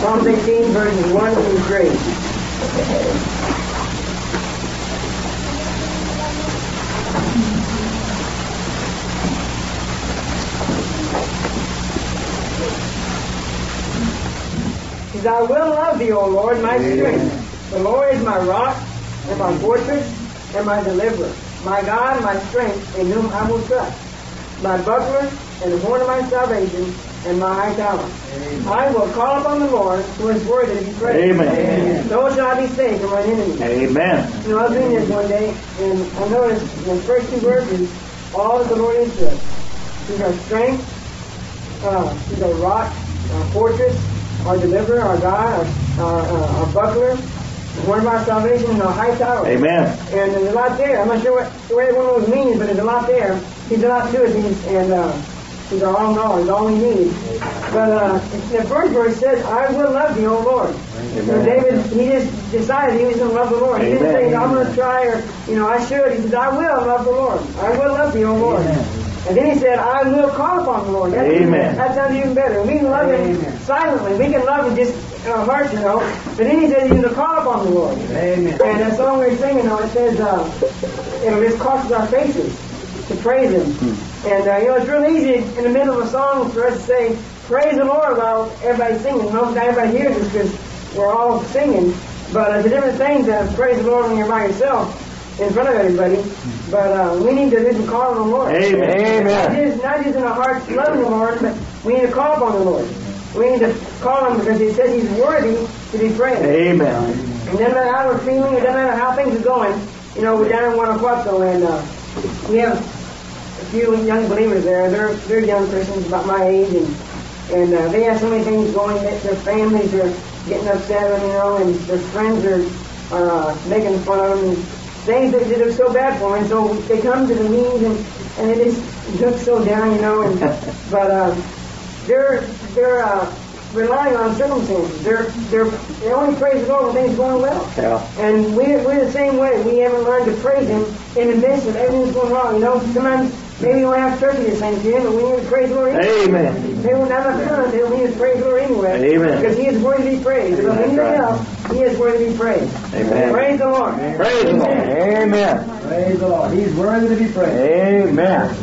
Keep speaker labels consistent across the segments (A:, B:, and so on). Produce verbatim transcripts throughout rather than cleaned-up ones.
A: Psalm sixteen, verses one through three. He says, I will love thee, O Lord, my strength. The Lord is my rock, and my fortress, and my deliverer. My God, my strength, in whom I will trust. My buckler, and the horn of my salvation, and my high tower. Amen. I will call upon the Lord, who is worthy to be praised.
B: Amen. Amen.
A: So shall I be saved from mine enemies.
B: Amen.
A: You know, I was reading this one day, and I noticed in the first two verses, all that the Lord is to us. He's our strength, uh, He's our rock, our fortress, our deliverer, our God, our, our, uh, our buckler, the horn of our salvation, and our high tower.
B: Amen.
A: And there's a lot there. I'm not sure what, what every one of those means, but there's a lot there. He's a lot to us, he's, and uh, He's our all knowledge, all we need. But uh, the first verse says, I will love thee, O Lord. So David, he just decided he was going to love the Lord. He didn't say, I'm going to try, or, you know, I should. He said, I will love the Lord. I will love thee, O Lord. Amen. And then he said, I will call upon the Lord. That's,
B: Amen.
A: That sounds even better. We can love Him Amen. Silently. We can love Him just in our hearts, you know. But then he said, He's going to call upon the Lord. Amen. And that song we were singing, though, it says, uh, you know, this crosses our faces to praise Him. Hmm. And, uh, you know, it's real easy in the middle of a song for us to say, praise the Lord while everybody's singing. Most everybody hears us because we're all singing. But uh, it's a different thing to praise the Lord when you're by yourself in front of everybody. But uh, we need to listen, call on the Lord.
B: Amen. Amen.
A: Not just, not just in our hearts loving the Lord, but we need to call upon the Lord. We need to call Him because He says He's worthy to be praised.
B: Amen.
A: And no matter how we're feeling, it doesn't matter how things are going. You know, we're down in Guanajuato, and uh, we have a few young believers there. They're they're young Christians about my age, and and uh, they have so many things going. That their families are getting upset, you know, and their friends are are uh, making fun of them. And things that, that are so bad for them. And so they come to the meetings, and and it just looks so down, you know. And but uh, they're they're uh, relying on circumstances. They're they're they only praise the Lord when things are going well. Yeah. And we we're the same way. We haven't learned to praise Him in the midst of everything that's going wrong. You know, sometimes maybe we don't have turkey this Thanksgiving, but we need to praise the Lord anyway.
B: Amen.
A: Maybe we're not feeling it, we need to praise the Lord anyway.
B: Amen.
A: Because He is worthy to be praised. If anything right. else, He is worthy to be praised.
B: Amen.
A: Praise the Lord.
B: Praise Amen. the Lord. Amen.
C: Praise the Lord. He's worthy to be praised.
B: Amen.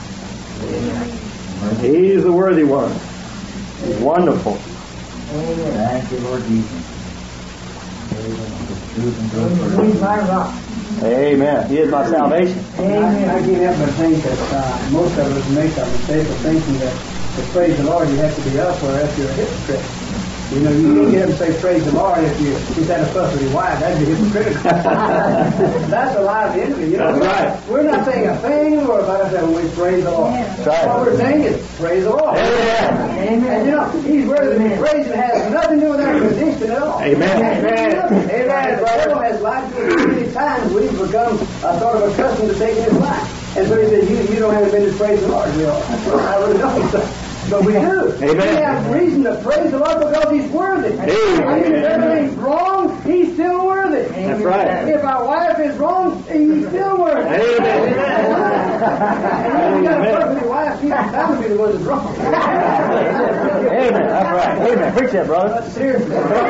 B: He's the worthy one. He's wonderful.
C: Amen. Thank you, Lord Jesus.
A: He's my rock.
B: Amen. He is my salvation.
C: Amen. I, I can't help but think that uh, most of us make a mistake of thinking that to praise the Lord you have to be up, or else you're a hypocrite. You know, you can't get up and say praise the Lord if you if had a fuss with your wife. That'd be hypocritical. That's a lie of the enemy. You know,
B: That's right.
C: We're not saying a thing more about it when we praise the Lord.
B: That's right.
C: All we're saying is praise the Lord.
B: Amen.
C: Amen. And you know, He's worthy to be praised. It has nothing to do with our condition at all.
B: Amen.
C: Amen. Amen. The devil has lied to us many times. We've become uh, sort of accustomed to taking his life. And so he says, you, you don't have a minute to praise the Lord. You know, I really don't. But we do.
B: Amen.
C: We have reason to praise the Lord because He's worthy.
B: Amen.
C: I mean, if everything's wrong, He's still worthy.
B: That's right.
C: If our wife is wrong, He's still worthy.
B: Amen.
C: And when you got a perfect wife, she's bound to be the one that's wrong.
B: Amen. That's right. Amen. Preach that, brother.
C: But seriously.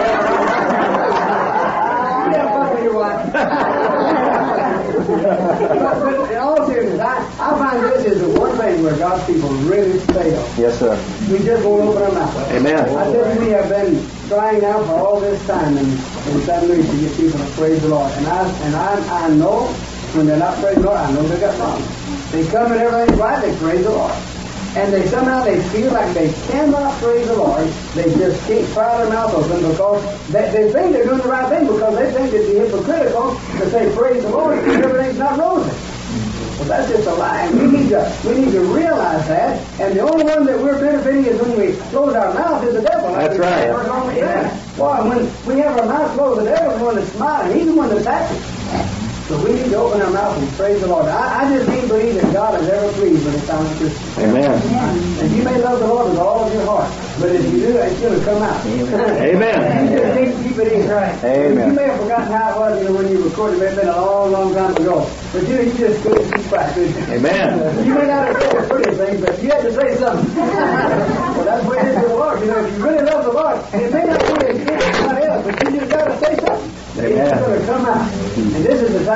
C: You have fun with your wife. But, but in all seriousness, I, I find this is the one thing where God's people really fail.
B: Yes, sir.
C: We just won't open our mouth.
B: Amen.
C: I tell you, we have been trying now for all this time in, in Saint Louis to get people to praise the Lord. And I and I, I know when they're not praising the Lord, I know they got problems. They come and everything's right, they praise the Lord. And they somehow they feel like they cannot praise the Lord. They just can't pry their mouth open because they, they think they're doing the right thing because they think it's hypocritical to say praise the Lord and everything's not rosy. Well, that's just a lie. And we need to we need to realize that. And the only one that we're benefiting is when we close our mouth is the devil.
B: That's right.
C: Yeah. Well, when we have our mouth closed, the devil's the one that's smiling. He's the one that's happy. So we need to open our mouth and praise the Lord. I, I just can't believe that God is ever pleased when it comes to Christians.
B: Amen.
C: And you may love the Lord with all of your heart, but if you do, it's going to come out.
B: Amen.
C: You just need to keep it in. Right.
B: Amen.
C: You may have forgotten how it was, you know, when you recorded. It may have been a long, long time ago. But you, you just couldn't keep back, could you?
B: Amen.
C: You may not have said the pretty things, but you had to say something. Well, that's the way it is with the Lord. You know, if you really love the Lord, it may not be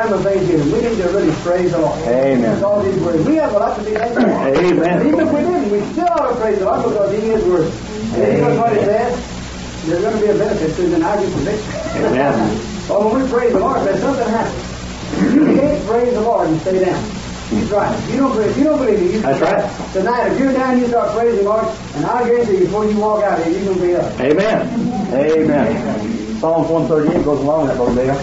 C: time of Thanksgiving, we need to really praise the Lord.
B: Amen.
C: All these words. We have a lot to be thankful for.
B: Amen.
C: Even if we didn't, we still ought to praise the Lord because He is worthy. And you know what He says? There's going to be a benefit to the night you predict.
B: Amen.
C: Well, when we praise the Lord, there's something happens. You can't praise the Lord and stay down. He's right. You don't believe, you don't believe it. You
B: That's right.
C: Tonight, if you're down, you start praising the Lord, and I guarantee you, before you walk out here, you're going to be up.
B: Amen. Amen. Psalms one thirty-eight goes along with that, Brother Dale.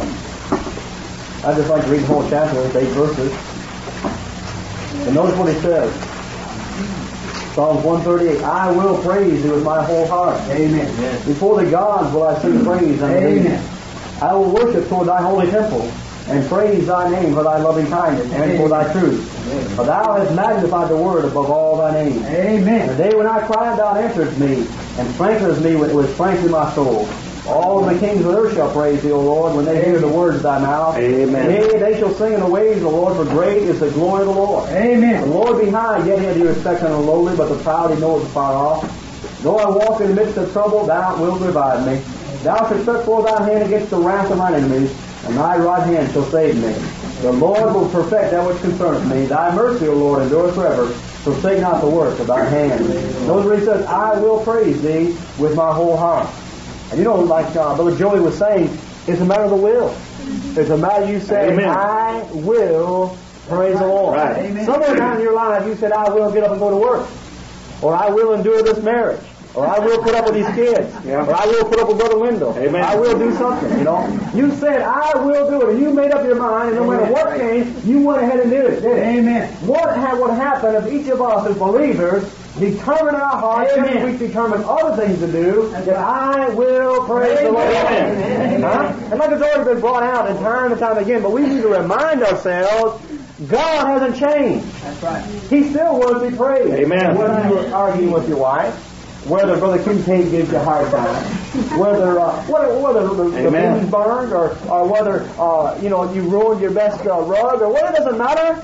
B: I'd just like to read the whole chapter, it's eight verses. And notice what he says. Psalms one thirty-eight, I will praise thee with my whole heart.
C: Amen.
B: Before the gods will I sing praise unto thee.
C: Amen.
B: I will worship toward thy holy temple, and praise thy name for thy loving kindness and for thy truth. For thou hast magnified the word above all thy name.
C: Amen.
B: The day when I cried, thou answeredst me, and strengthenest me with, with strength in my soul. All the kings of earth shall praise thee, O Lord, when they hear the words of thy mouth. Amen.
C: Yea, they shall sing in the ways of the Lord, for great is the glory of the Lord.
B: Amen.
C: The Lord be high, yet have you respect unto the lowly, but the proud he knoweth afar off. Though I walk in the midst of trouble, thou wilt revive me. Thou shalt stretch forth thy hand against the wrath of mine enemies, and thy right hand shall save me. The Lord will perfect that which concerneth me. Thy mercy, O Lord, endureth forever. Forsake not the work of thy hand. Notice what he says, I will praise thee with my whole heart. And you know, like uh, Brother Joey was saying, it's a matter of the will. It's a matter you say,
B: Amen.
C: I will praise the Lord.
B: Right. Amen.
C: Somewhere down in your life you said, I will get up and go to work. Or I will endure this marriage. Or I will put up with these kids.
B: Yeah.
C: Or I will put up with Brother Wendell.
B: Amen.
C: I will do something, you know. You said, I will do it. And you made up your mind, and no matter what came, you went ahead and did it, did it?
B: Amen.
C: What had what happened if each of us as believers determine in our hearts,
B: Amen.
C: and we determine other things to do, that I will praise the Lord.
B: Amen.
C: Huh? And like it's already been brought out in time and time again, but we need to remind ourselves, God hasn't changed.
B: That's right.
C: He still wants to be praised.
B: Amen.
C: Whether you're arguing with your wife, whether Brother Kincaid gives you a hard time, whether uh, whether, whether the, the
B: Amen.
C: food's burned, or, or whether uh, you know you ruined your best uh, rug, or whatever, it doesn't matter.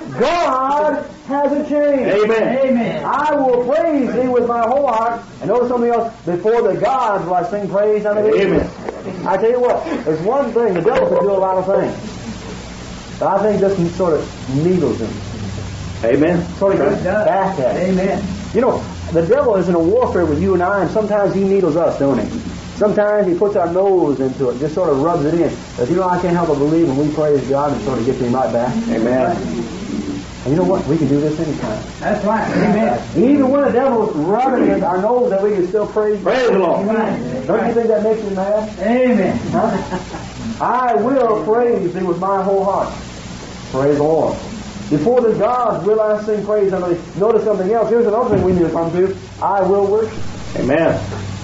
C: God hasn't changed.
B: Amen.
C: Amen. I will praise thee with my whole heart. And notice something else. Before the gods will I sing praise unto thee.
B: Amen.
C: I tell you what, there's one thing. The devil can do a lot of things, but I think this sort of needles him.
B: Amen.
C: Sort of goes back at him.
B: Amen.
C: You know, the devil is in a warfare with you and I, and sometimes he needles us, don't he? Sometimes he puts our nose into it, just sort of rubs it in. But you know, I can't help but believe when we praise God and sort of get him right back.
B: Amen.
C: And you know what? We can do this anytime.
B: That's right. Amen.
C: And even when the devil's rubbing at our nose, that we can still praise God.
B: Praise the Lord.
C: Don't you think that makes you mad?
B: Amen.
C: Huh? I will praise thee with my whole heart. Praise the Lord. Before the gods will I sing praise unto thee. Notice something else. Here's another thing we need to come to. I will worship.
B: Amen.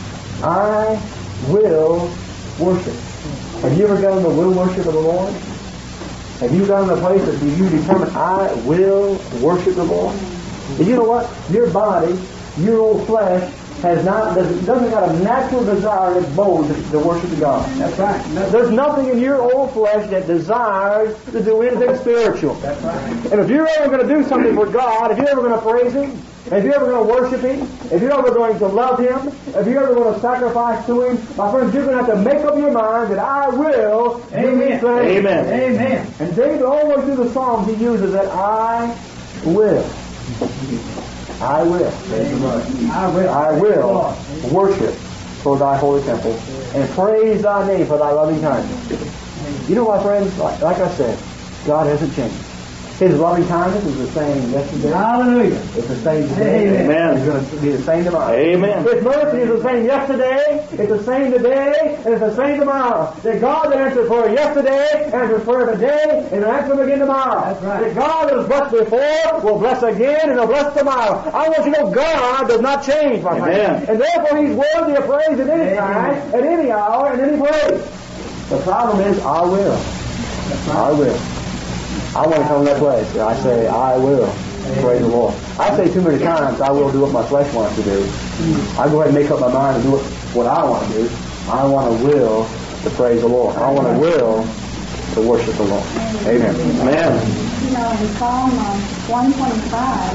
C: I will worship. Have you ever gotten the will worship of the Lord? Have you gotten to a place that you determine, I will worship the Lord? And you know what? Your body, your old flesh, has not doesn't, doesn't got a natural desire in its bones to, to worship God.
B: That's right.
C: There's nothing in your old flesh that desires to do anything spiritual.
B: That's right.
C: And if you're ever going to do something for God, if you're ever going to praise Him, if you're ever going to worship Him, if you're ever going to love Him, if you're ever going to sacrifice to Him, my friends, you're going to have to make up your mind that I will do these
B: Amen.
C: things.
B: Amen. Amen.
C: And David, all the way through the Psalms, he uses that I will. I will.
B: I will.
C: I will worship for thy holy temple and praise thy name for thy loving kindness. You know, my friends, like, like I said, God hasn't changed. His loving kindness is the same yesterday.
B: Hallelujah.
C: It's the same today.
B: Amen.
C: It's going to be the same tomorrow.
B: Amen.
C: His mercy is the same yesterday, it's the same today, and it's the same tomorrow. That God that answered prayer yesterday, answers prayer today, and will answer them again tomorrow.
B: That's right.
C: That God that was blessed before will bless again, and will bless tomorrow. I want you to know God does not change, my friend.
B: Amen.
C: And therefore He's worthy of praise at any
B: Amen.
C: time, at any hour, and any place. The problem is, I will. I will. I want to come to that place. I say, I will. Praise the Lord. I say too many times, I will do what my flesh wants to do. I go ahead and make up my mind and do what, what I want to do. I want to will to praise the Lord. I want to will to worship the Lord. Amen. Amen.
D: You know, in Psalm um, one twenty-five,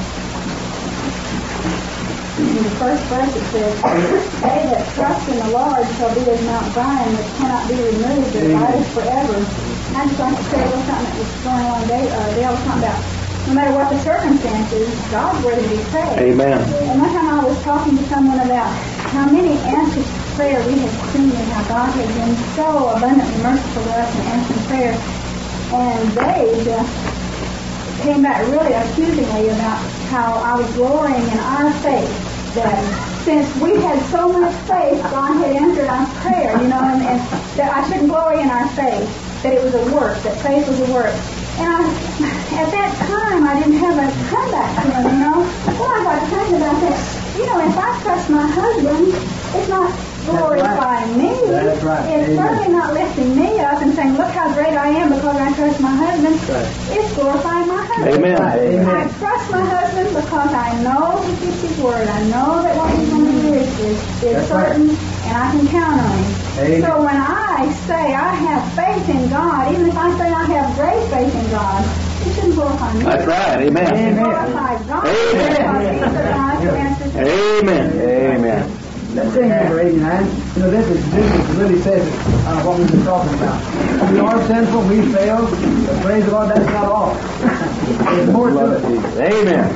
D: in the first verse it says, they that trust in the Lord shall be as Mount Zion, which cannot be removed, but abides forever. I just like to say a little something that was going on. They, uh, they always talk about no matter what the circumstances, God's worthy to be praised.
B: Amen.
D: And one time I was talking to someone about how many answers to prayer we had seen and how God had been so abundantly merciful to us in answering prayer. And they just came back really accusingly about how I was glorying in our faith, that since we had so much faith, God had answered our prayer, you know, and, and that I shouldn't glory in our faith, that it was a work, that faith was a work. And I, at that time, I didn't have a comeback to him, you know. Well, I got thinking about that. You know, if I trust my husband, it's not glorifying me.
C: That's right.
D: It's
C: Amen.
D: certainly not lifting me up and saying, look how great I am because I trust my husband.
C: Right.
D: It's glorifying my husband.
B: Amen.
C: Amen.
D: I trust my husband because I know he keeps his word. I know that what he's going to do is, is, is
C: That's
D: certain,
C: right.
D: and I can count on him.
C: Amen.
D: So when I say I have faith in God, even if I say I have great faith in God, it shouldn't glorify me.
B: That's right.
D: It
B: Amen.
D: should glorify God
B: Amen.
D: because he's the God who answers prayer.
B: Amen. Amen.
C: Let's sing number eighty-nine. You know, this is, this is really says uh, what we've been talking about. We are sinful, we fail, but praise the Lord, that's not all. There's more to it.
B: Amen.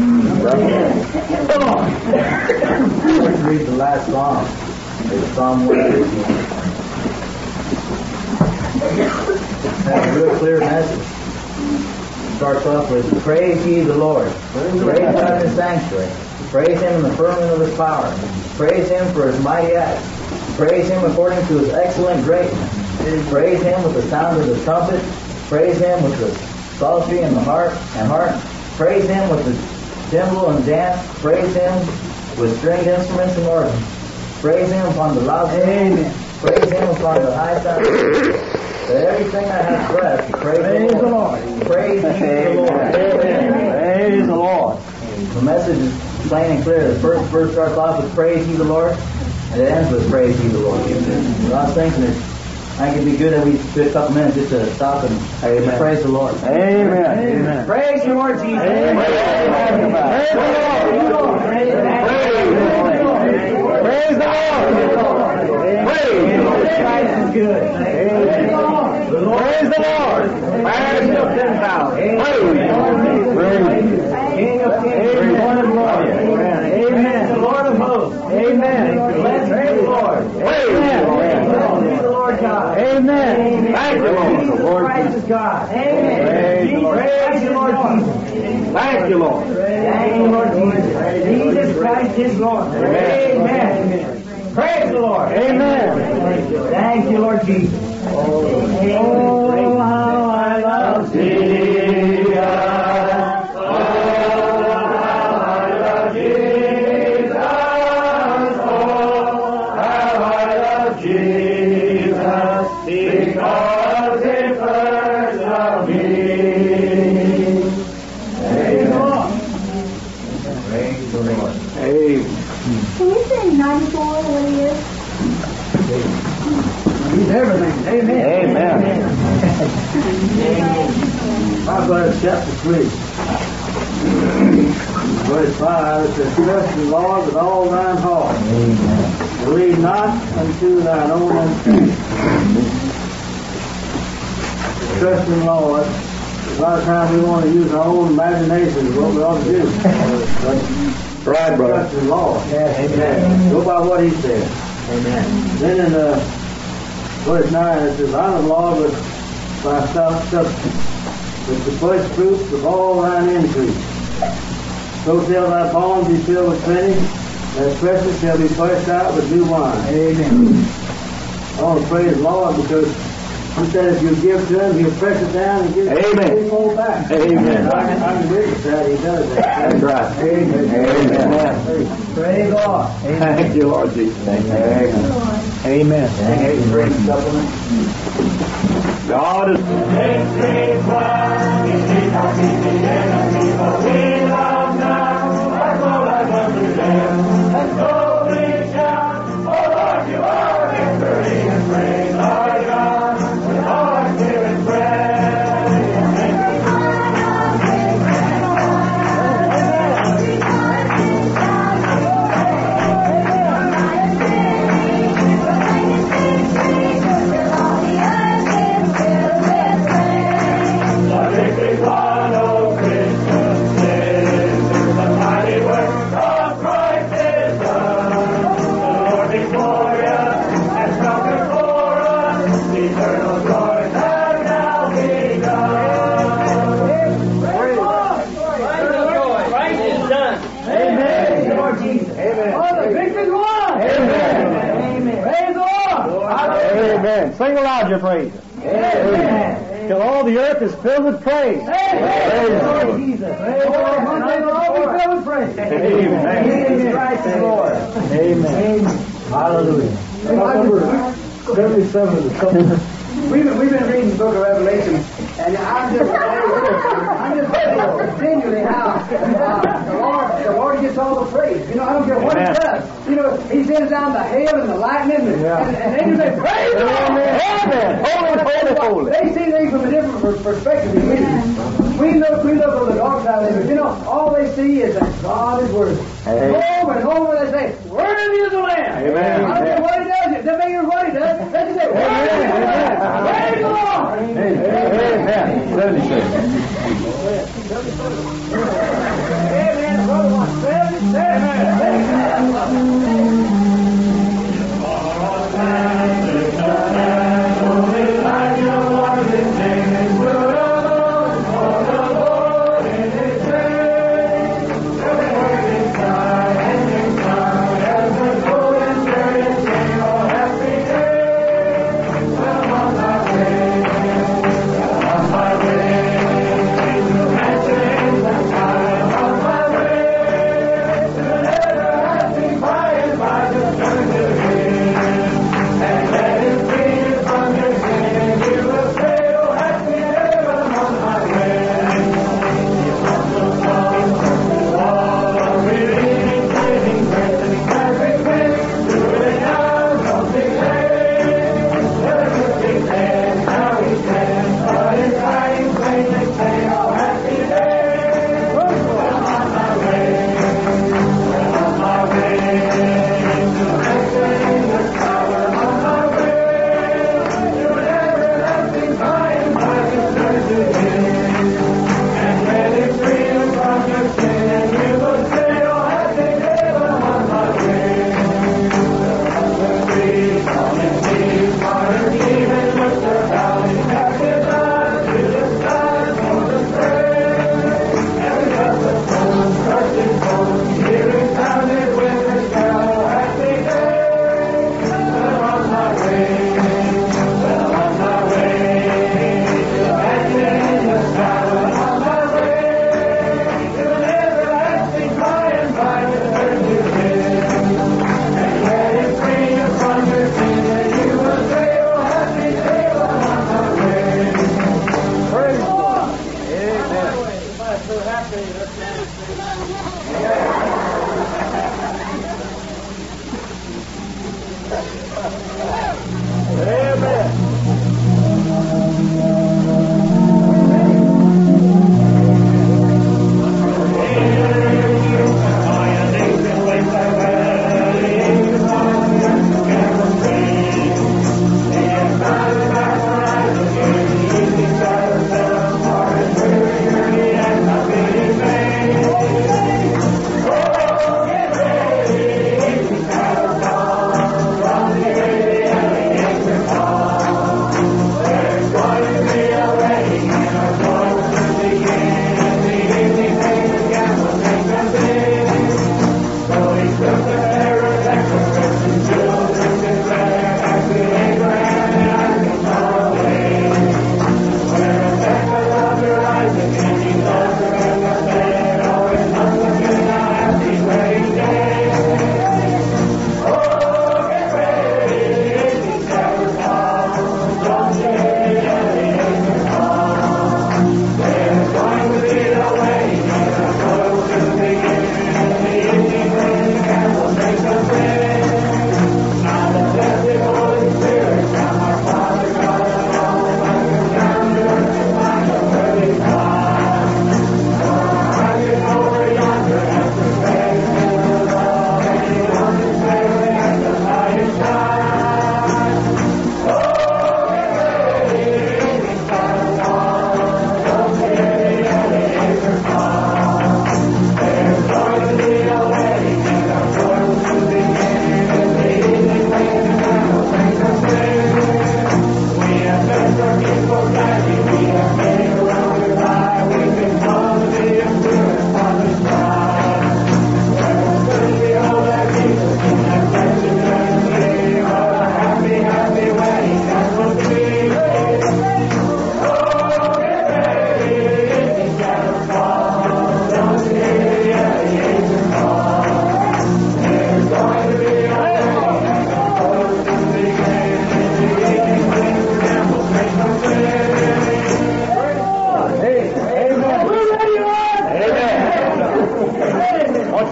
C: Come on.
E: Let's read the last psalm. It's Psalm one fifteen. That's a real clear message. Starts off with, praise ye the Lord. Praise God in his sanctuary. Praise him in the firmament of his power. Praise him for his mighty acts. Praise him according to his excellent greatness. Praise him with the sound of the trumpet. Praise him with the psaltery and the harp and harp. Praise him with the timbrel and dance. Praise him with stringed instruments and organs. Praise him upon the loud
C: Amen.
E: Praise him upon the high sound. That everything that has breath, praise,
C: Praise
E: the Lord.
C: the Lord.
E: Praise ye the Lord.
B: Amen. Praise the Lord.
E: The message is plain and clear. The first verse starts off with praise ye the Lord, and it ends with praise ye the Lord. When I was thinking that I think it'd be good that we took a couple minutes just to stop and
B: Amen.
E: praise the Lord.
B: Amen. Amen.
C: Praise the Lord Jesus.
B: Amen. Praise the Lord. Praise the Lord. Praise the Lord. Praise.
C: Christ is good.
B: Praise the Lord. Praise the ten thousand. Praise. Praise.
C: King of kings, Lord of lords. Amen. The Lord of hosts. Amen. Blessed be the Lord. Amen. Blessed be the Lord God.
B: Amen. Thank you, Lord.
C: Jesus Christ is God. Amen.
B: Praise the Lord.
C: Praise the Lord Jesus.
B: Thank you, Lord.
C: Thank you, Lord Jesus. Jesus Christ is Lord. Amen. Praise the Lord.
B: Amen.
C: Thank you, Lord Jesus. Oh, how I love Jesus.
F: Because it first loved me.
C: Praise the Lord.
E: Praise the Lord.
B: Amen.
D: Can you sing ninety-four what he is?
C: He's everything. Amen.
B: Amen.
C: Proverbs chapter three. Verse five, it says, trust in the Lord with all thine heart.
E: Amen.
C: Believe not unto thine own understanding. Trust in the Lord. A lot of times we want to use our own imagination is what we ought to do. But
B: Right, brother.
C: trust in the Lord.
E: Amen.
C: Go by what he said.
E: Amen.
C: Then in uh, verse nine it says, honor the Lord with thy substance, with the first fruits of all thine increase. So shall thy barns be filled with plenty, thy presses shall be pressed out with new wine. Amen. I want to praise the Lord because he said if you give to him, he'll press it down and give it
B: Amen.
C: threefold back.
B: Amen.
C: I can, I can witness that. He does that.
B: That's right.
C: Amen.
B: Amen.
C: Praise God.
B: Thank you, Lord Jesus. Amen. Amen.
E: Thank you for the supplement.
B: God is.
F: Thank you.
B: sing aloud your praises.
E: Amen.
B: Till all the earth is filled with praise.
E: Praise the Lord Jesus. Praise the Lord. One day we'll all be filled with praise.
B: Amen.
E: Jesus Christ is Lord.
B: Amen.
E: Hallelujah.
B: seventy-seven of the Psalms.
C: We've been, we've been reading the book of Revelation, and I'm just, I'm just continually how uh, the Lord, the Lord gets all the praise. You know, I don't care what He does. You know, He sends down the hail and the lightning, and,
B: Yeah.
C: and, and they just say, praise the Lord.
B: Amen. Holy, holy, holy.
C: They see things from a different per- perspective than we do. We look, we look on the dark side of it, but you know, all they see is that God is worthy.
B: Amen.
C: Over and over they say, worthy is the Lamb.
B: Amen.
C: I don't care what He does, it doesn't matter what He does. They just say, worthy is the Lamb. Praise the Lord.
B: Amen. seventy-six.
C: Amen. Brother one,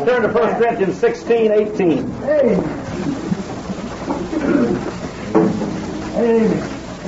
B: turn to First Corinthians sixteen, eighteen.
C: Amen. Amen.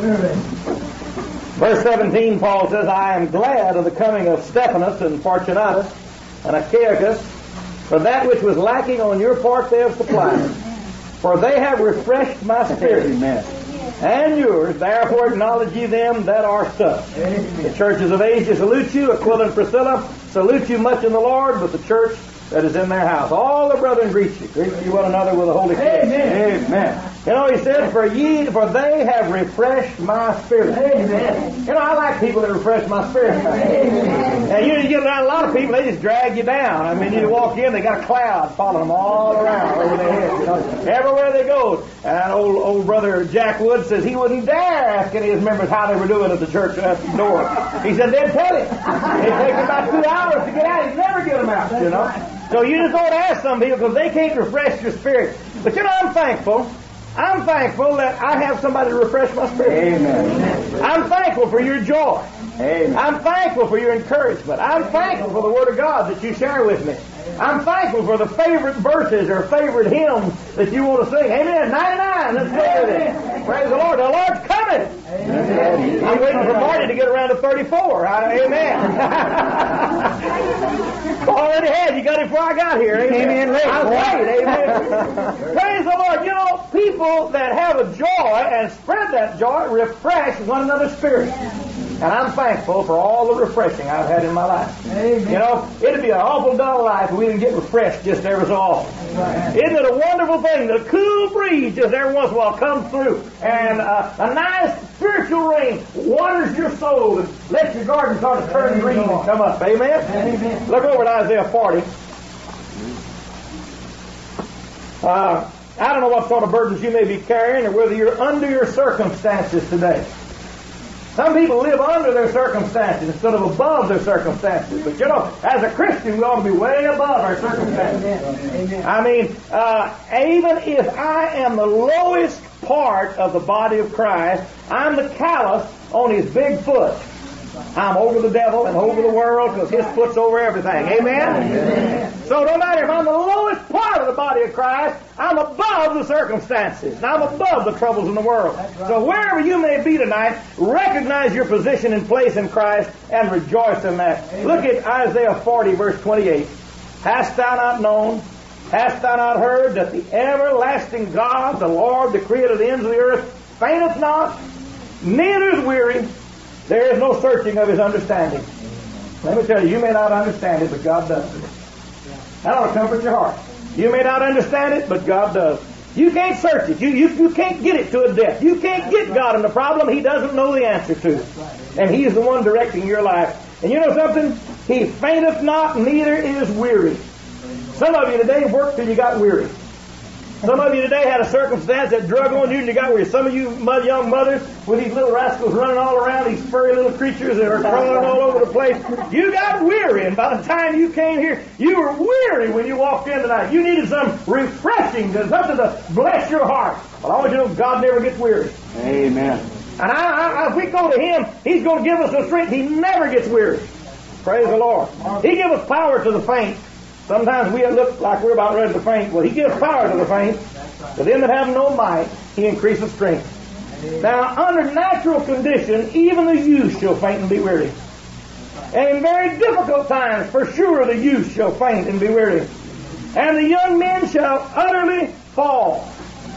B: Verse seventeen, Paul says, I am glad of the coming of Stephanas and Fortunatus and Achaicus, for that which was lacking on your part they have supplied. For they have refreshed my spirit. Amen. And yours, therefore acknowledge ye them that are such. Amen. The churches of Asia salute you. Aquila and Priscilla salute you much in the Lord, but the church that is in their house. All the brethren greet you. Greet you one another with a holy kiss. Amen. Amen. You know, he said, for ye, for they have refreshed my spirit. Amen. You know, I like people that refresh my spirit. Amen. And you get around a lot of people, they just drag you down. I mean, you walk in, they got a cloud following them all around over their heads. You know, everywhere they go. And old old brother Jack Wood says he wouldn't dare ask any of his members how they were doing at the church at the door. He said they'd tell him. It takes about two hours to get out. He'd never get them out, you know. So you just don't ask some people because they can't refresh your spirit. But you know, I'm thankful. I'm thankful that I have somebody to refresh my spirit. Amen. I'm thankful for your joy. Amen. I'm thankful for your encouragement. I'm thankful for the Word of God that you share with me. I'm thankful for the favorite verses or favorite hymns that you want to sing. Amen. ninety-nine. Let's go with it. Praise the Lord. The Lord's coming. Amen. I'm waiting for Marty to get around to thirty-four. Amen. Already had. You got it before I got here. Amen. Came in late. I was late. Amen. Praise the Lord. You know, people that have a joy and spread that joy refresh one another's spirit. And I'm thankful for all the refreshing I've had in my life. Amen. You know, it'd be an awful dull life if we didn't get refreshed just every so often. Right. Isn't it a wonderful thing that a cool breeze just every once in a while comes through and uh, a nice spiritual rain waters your soul and lets your garden start to turn green and come up. Amen? Amen. Look over at Isaiah forty. Uh, I don't know what sort of burdens you may be carrying or whether you're under your circumstances today. Some people live under their circumstances instead of above their circumstances. But you know, as a Christian, we ought to be way above our circumstances. Amen. I mean, uh, even if I am the lowest part of the body of Christ, I'm the callus on his big foot. I'm over the devil and over the world because his foot's over everything. Amen? Amen? So no matter if I'm the lowest part of the body of Christ, I'm above the circumstances. And I'm above the troubles in the world. Right. So wherever you may be tonight, recognize your position and place in Christ and rejoice in that. Amen. Look at Isaiah forty, verse twenty-eight. Hast thou not known, hast thou not heard that the everlasting God, the Lord, the creator of the ends of the earth, fainteth not, neither is weary. There is no searching of his understanding. Let me tell you, you may not understand it, but God does. That ought to comfort your heart. You may not understand it, but God does. You can't search it. You, you, you can't get it to a depth. You can't get God in the problem He doesn't know the answer to. And He is the one directing your life. And you know something? He fainteth not, neither is weary. Some of you today worked till you got weary. Some of you today had a circumstance that drug on you and you got weary. Some of you young mothers with these little rascals running all around, these furry little creatures that are crawling all over the place. You got weary, and by the time you came here, you were weary when you walked in tonight. You needed some refreshing, something to bless your heart. Well, I want you to know God never gets weary. Amen. And I, I, if we go to Him, He's going to give us the strength. He never gets weary. Praise the Lord. He gives us power to the faint. Sometimes we look like we're about ready to faint. Well, He gives power to the faint. To them that have no might, He increases strength. Now, under natural condition, even the youth shall faint and be weary. And in very difficult times, for sure, the youth shall faint and be weary. And the young men shall utterly fall.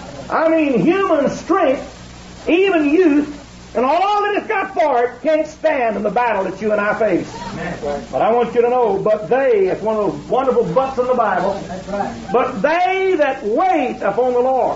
B: I mean, human strength, even youth, and all that it's got for it can't stand in the battle that you and I face. But I want you to know, but they, it's one of those wonderful buts in the Bible, but they that wait upon the Lord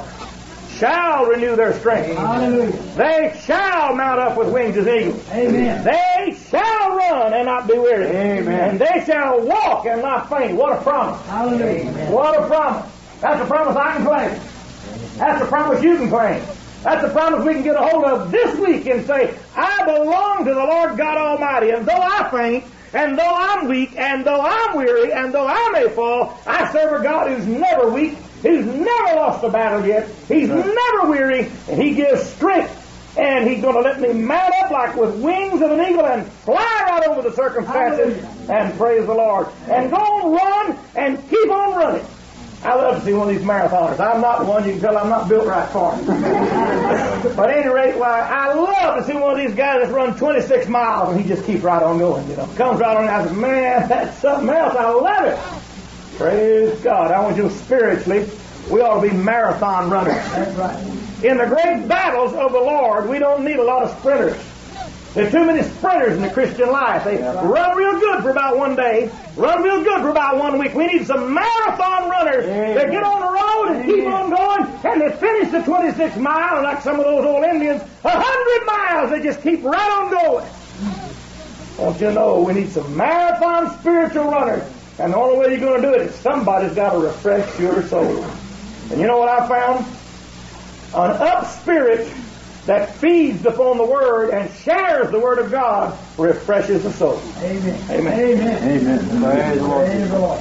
B: shall renew their strength. Hallelujah. They shall mount up with wings as eagles. Amen. They shall run and not be weary. Amen. And they shall walk and not faint. What a promise. Hallelujah. What a promise. That's a promise I can claim. That's a promise you can claim. That's a promise we can get a hold of this week and say, I belong to the Lord God Almighty, and though I faint, and though I'm weak, and though I'm weary, and though I may fall, I serve a God who's never weak, who's never lost a battle yet, He's never weary, and He gives strength
G: And He's going to let me mount up like with wings of an eagle and fly right over the circumstances and praise the Lord. And go on run and keep on running. I love to see one of these marathoners. I'm not one. You can tell I'm not built right for it. But at any rate, why, I love to see one of these guys that's run twenty-six miles and he just keeps right on going, you know. Comes right on and I say, man, that's something else. I love it. Praise God. I want you to spiritually, we ought to be marathon runners. That's right. In the great battles of the Lord, we don't need a lot of sprinters. There are too many sprinters in the Christian life. They run real good for about one day, run real good for about one week. We need some marathon runners that get on the road and keep on going, and they finish the twenty-six miles, like some of those old Indians, a hundred miles. They just keep right on going. Don't you know, we need some marathon spiritual runners. And the only way you're going to do it is somebody's got to refresh your soul. And you know what I found? An up spirit that feeds upon the Word and shares the Word of God refreshes the soul.
C: Amen.
G: Amen.
C: Amen.
B: Amen. Praise the Lord.
C: Praise the Lord.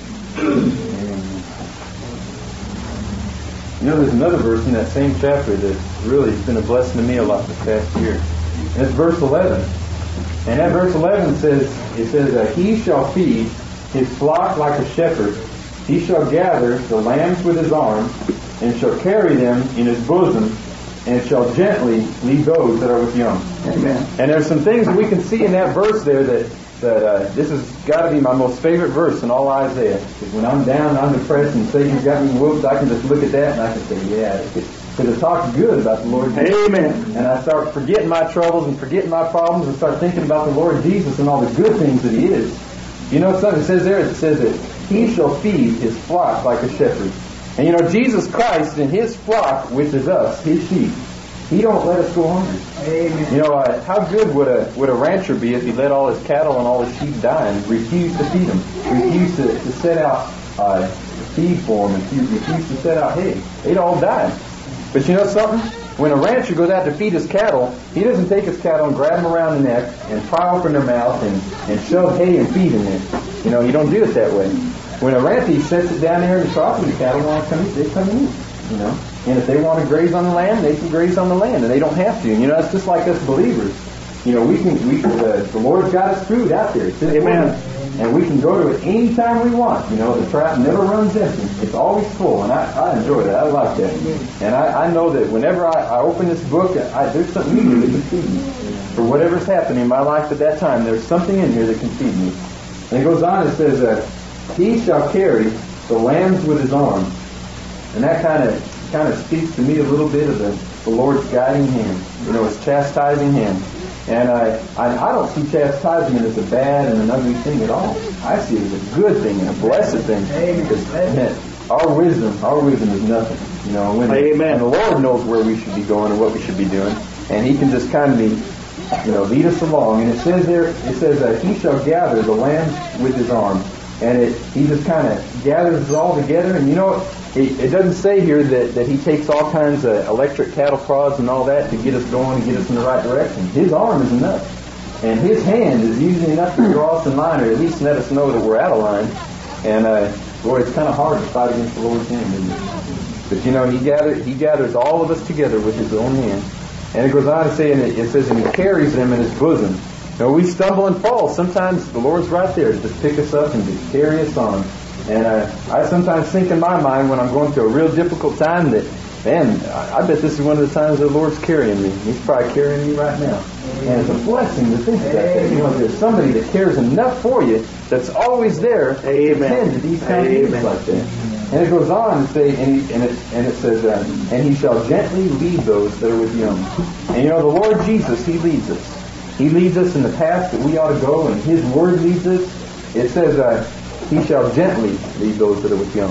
B: You know, there's another verse in that same chapter that's really been a blessing to me a lot this past year. And it's verse eleven. And that verse eleven says, it says, uh, He shall feed his flock like a shepherd. He shall gather the lambs with his arm, and shall carry them in his bosom, and shall gently lead those that are with young.
G: Amen.
B: And there's some things that we can see in that verse there that, that uh, this has got to be my most favorite verse in all Isaiah. Because when I'm down and I'm depressed and Satan's got me whooped, I can just look at that and I can say, yeah, because it talks good about the Lord Jesus.
G: Amen.
B: And I start forgetting my troubles and forgetting my problems and start thinking about the Lord Jesus and all the good things that He is. You know something? It says there, it says that He shall feed His flock like a shepherd. And you know, Jesus Christ and His flock, which is us, His sheep, He don't let us go hungry.
C: Amen.
B: You know, uh, how good would a would a rancher be if he let all his cattle and all his sheep die and refused to feed them, refused to, to set out uh, feed for them, and refused to set out hay? They'd all die. But you know something? When a rancher goes out to feed his cattle, he doesn't take his cattle and grab them around the neck and pry open their mouth and, and shove hay and feed in it. You know, you don't do it that way. When a rancher, he sets it down there in the trough and the cattle want to come eat, they come and eat. You know, and if they want to graze on the land, they can graze on the land, and they don't have to. And you know, it's just like us believers. You know, we can, we the, the Lord's got us food out there. It's Amen. And we can go to it anytime we want. You know, the trap never runs empty. It's always full, and I, I enjoy that. I like that. And I, I know that whenever I, I open this book, I, there's something in here that can feed me. For whatever's happening in my life at that time, there's something in here that can feed me. And it goes on, it says, uh, He shall carry the lambs with His arm. And that kind of kind of speaks to me a little bit of the, the Lord's guiding hand, you know, His chastising hand. And I, I I don't see chastisement as a bad and an ugly thing at all. I see it as a good thing and a blessed thing. Because man, our wisdom, our wisdom is nothing. You know, when,
G: Amen.
B: And the Lord knows where we should be going and what we should be doing, and He can just kind of be, you know, lead us along. And it says there, it says that He shall gather the lambs with His arm. And it, He just kind of gathers it all together. And you know, it, it doesn't say here that, that He takes all kinds of electric cattle prods and all that to get us going and get us in the right direction. His arm is enough. And His hand is usually enough to draw us in line, or at least let us know that we're out of line. And, uh, boy, it's kind of hard to fight against the Lord's hand, isn't it? But, you know, He, gather, he gathers all of us together with His own hand. And it goes on to say, and it, it says, and He carries them in His bosom. You know, we stumble and fall. Sometimes the Lord's right there to just pick us up and just carry us on. And uh, I sometimes think in my mind when I'm going through a real difficult time that, man, I, I bet this is one of the times the Lord's carrying me. He's probably carrying me right now. And it's a blessing to think about that. You know, if there's somebody that cares enough for you that's always there to tend to these kind of things like that. And it goes on to say, and, he, and, it, and it says, uh, and He shall gently lead those that are with young. And you know, the Lord Jesus, He leads us. He leads us in the path that we ought to go, and His Word leads us. It says, uh, He shall gently lead those that are with young.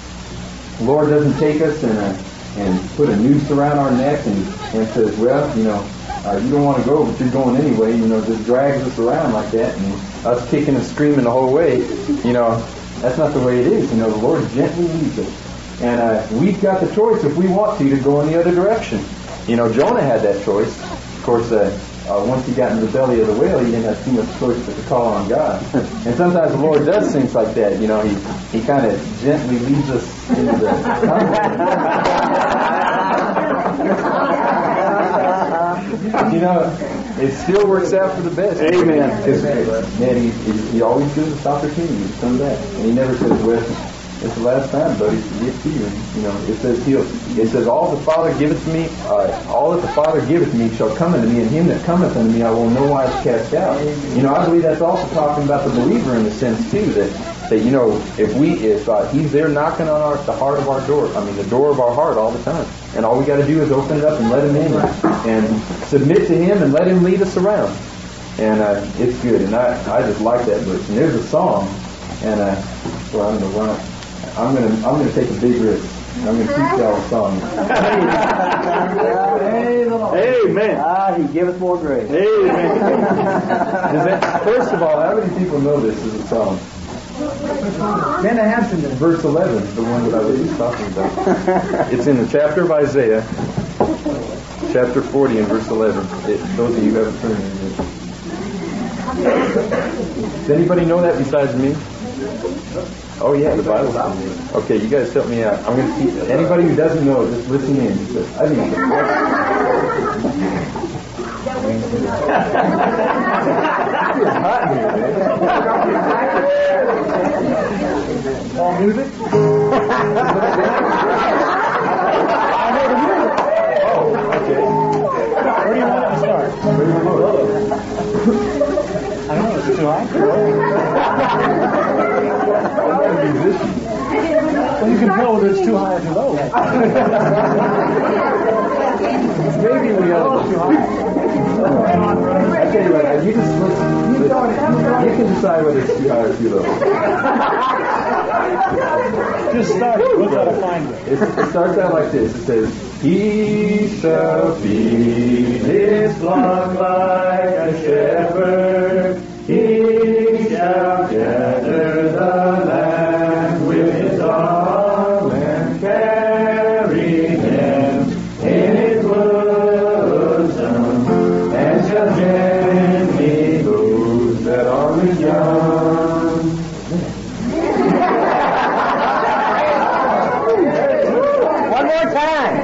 B: The Lord doesn't take us and, uh, and put a noose around our neck and, and says, well, you know, uh, you don't want to go, but you're going anyway. You know, just drags us around like that, and us kicking and screaming the whole way. You know, that's not the way it is. You know, the Lord gently leads us. And uh, we've got the choice, if we want to, to go in the other direction. You know, Jonah had that choice. Of course, uh, Uh, once he got in the belly of the whale, he didn't have too much choice but to call on God. And sometimes the Lord does things like that. You know, He He kind of gently leads us into the
H: You know, it still works out for the best.
G: Amen.
H: Because, man, he, he, he always gives us opportunity to come back. And he never says, well, it's the last time, buddy, to get to you. And, you know, it says he'll, it says, all the Father giveth me, uh, all that the Father giveth me shall come unto me, and him that cometh unto me I will no wise cast out. You know, I believe that's also talking about the believer in a sense, too, that, that you know, if we, if uh, he's there knocking on our, the heart of our door, I mean, the door of our heart all the time. And all we got to do is open it up and let him in and submit to him and let him lead us around. And uh, it's good. And I, I just like that verse. And there's a song, and uh, well, I don't know why. I'm gonna I'm gonna take a big risk. I'm gonna teach y'all a song.
G: Amen.
B: Ah, he giveth more grace.
G: Amen.
H: Is that, first of all, how many people know this is a song?
C: Then I have some.
H: Verse eleven, the one that I was just talking about. It's in the chapter of Isaiah, chapter forty and verse eleven. It, those of you who haven't turned in it. Does anybody know that besides me? Oh yeah, the Bible. Okay, you guys help me out. I'm going to teach anybody who doesn't know, just listen in. Just, I think it's It's hot in here, man.
B: All music?
H: Oh, okay.
B: Where do you want to start?
H: Where do you want to go?
B: I don't know, is it too high?
H: I'm not a musician.
B: Well, you can tell whether it's too high or too low.
H: Maybe we got it too high. I tell you what, you just listen. You can decide whether it's too high or too low.
B: Just start. We'll try to find it.
H: It, it starts out like this. It says, He shall feed his flock like a shepherd. He shall gather the lamb with his arm and carry them in his bosom, and shall gently those that are with young.
B: One more time.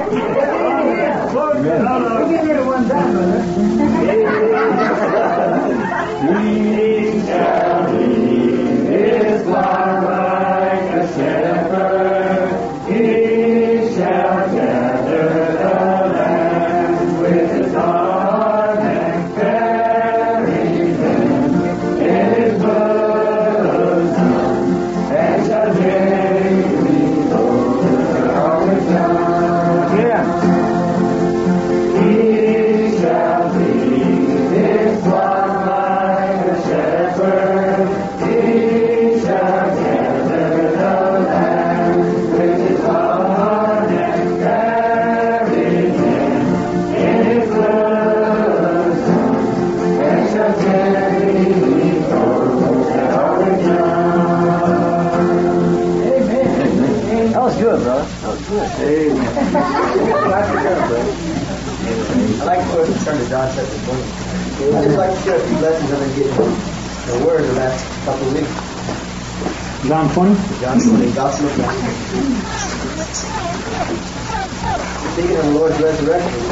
H: He shall lead his flock like a shepherd. He shall gather the lambs with his arm and carry them in his bosom, and shall gently those that are with young.
B: Yeah.
H: He shall lead his flock like a shepherd. He shall gather the lambs with his arm and carry them in his bosom, and shall gently lead those that are with young. Amen.
B: That was good, brother. That was good.
H: Amen.
E: I'd like to go ahead and turn to John chapter twenty. I'd just like to share a few lessons I've been getting from the Word the last couple of weeks.
B: John twenty?
E: John twenty, Gospel of John. Speaking of the Lord's resurrection,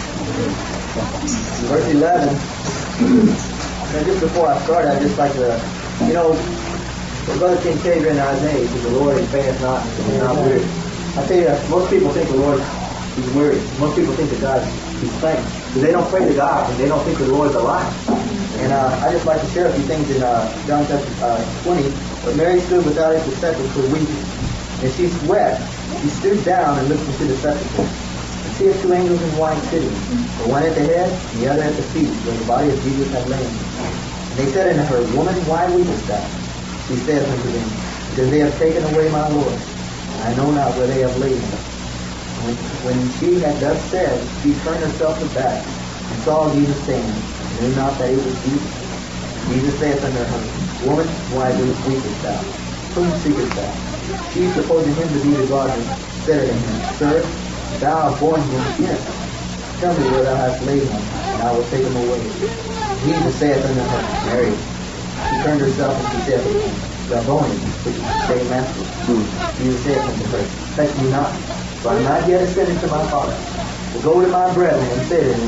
E: in verse eleven, and just before I start, I'd just like to, you know, what Brother King Caver in Isaiah, he says, the Lord is faint not, and not weary. I tell you, most people think the Lord He's weary. Most people think that God, He's faint. Because they don't pray to God, and they don't think the Lord's alive. And uh, I just like to share a few things in uh, John chapter uh, twenty. But Mary stood without the sepulchre weeping. And she wept. She stooped down and looked into the sepulchre. And see two angels in white sitting, the one at the head, and the other at the feet, where the body of Jesus had lain. And they said unto her, Woman, why weepest thou? She saith unto them, Because they have taken away my Lord. I know not where they have laid him. When, when she had thus said, she turned herself back and saw Jesus standing, and knew not that it was Jesus. Jesus saith unto her, Woman, why weepest thou? Whom seekest thou? She, supposing him to be the gardener, said unto him, Sir, thou hast borne him again. Tell me where thou hast laid him, and I will take him away. Jesus saith unto her, Mary. She turned herself and she said unto him, Rabboni, which is the same master. Jesus saith unto her, Touch me not, for I am not yet ascended to my Father. But go to my brethren and say to them,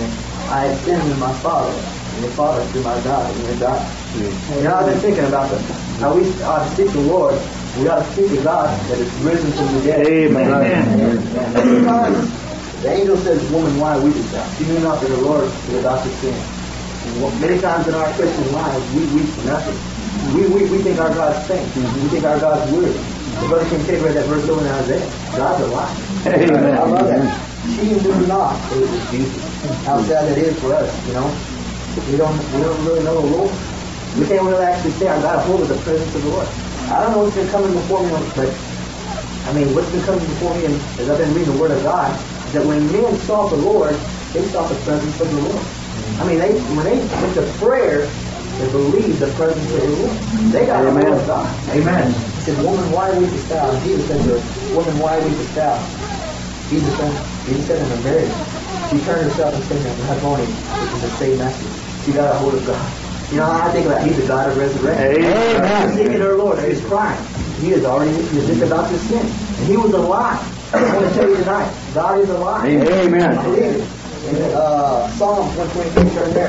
E: I had sinned in my father, and the father through my God, and your God. You know, I've been thinking about this. How we ought to seek the Lord. We ought to seek the God that is risen from the dead.
G: Amen.
E: Amen. Amen. The angel says, "Woman, why weepest thou? She knew not that the Lord was about to sin." And many times in our Christian lives, we weep for nothing. We, we, we think our God's faint. We think our God's weary. The brother Kincaid read that verse over in Isaiah. God's alive.
G: Amen.
E: I love that. She knew not that it was Jesus. How sad that is for us, you know. We don't we don't really know the Lord. We can't really actually say I got a hold of the presence of the Lord. I don't know what's been coming before me, but I mean, what's been coming before me, and as I've been reading the Word of God, is that when men sought the Lord, they sought the presence of the Lord. I mean, they when they went to prayer, they believed the presence of the Lord. They got a hold of God. Amen. He said, "Woman, why weepest thou?" And Jesus said to her, "Woman, why weepest thou?" Jesus said, Jesus said in her marriage, she turned herself and said to him, "Rabboni," which is the same message. She got a hold of God. You know, I think about He's the God of resurrection.
G: Amen.
E: She's seeking her Lord. She's crying. He is already he is just about to sin. And He was alive. I want to tell you tonight, God is alive.
G: Amen.
E: I believe it. In uh, Psalm one twenty-three, turn there.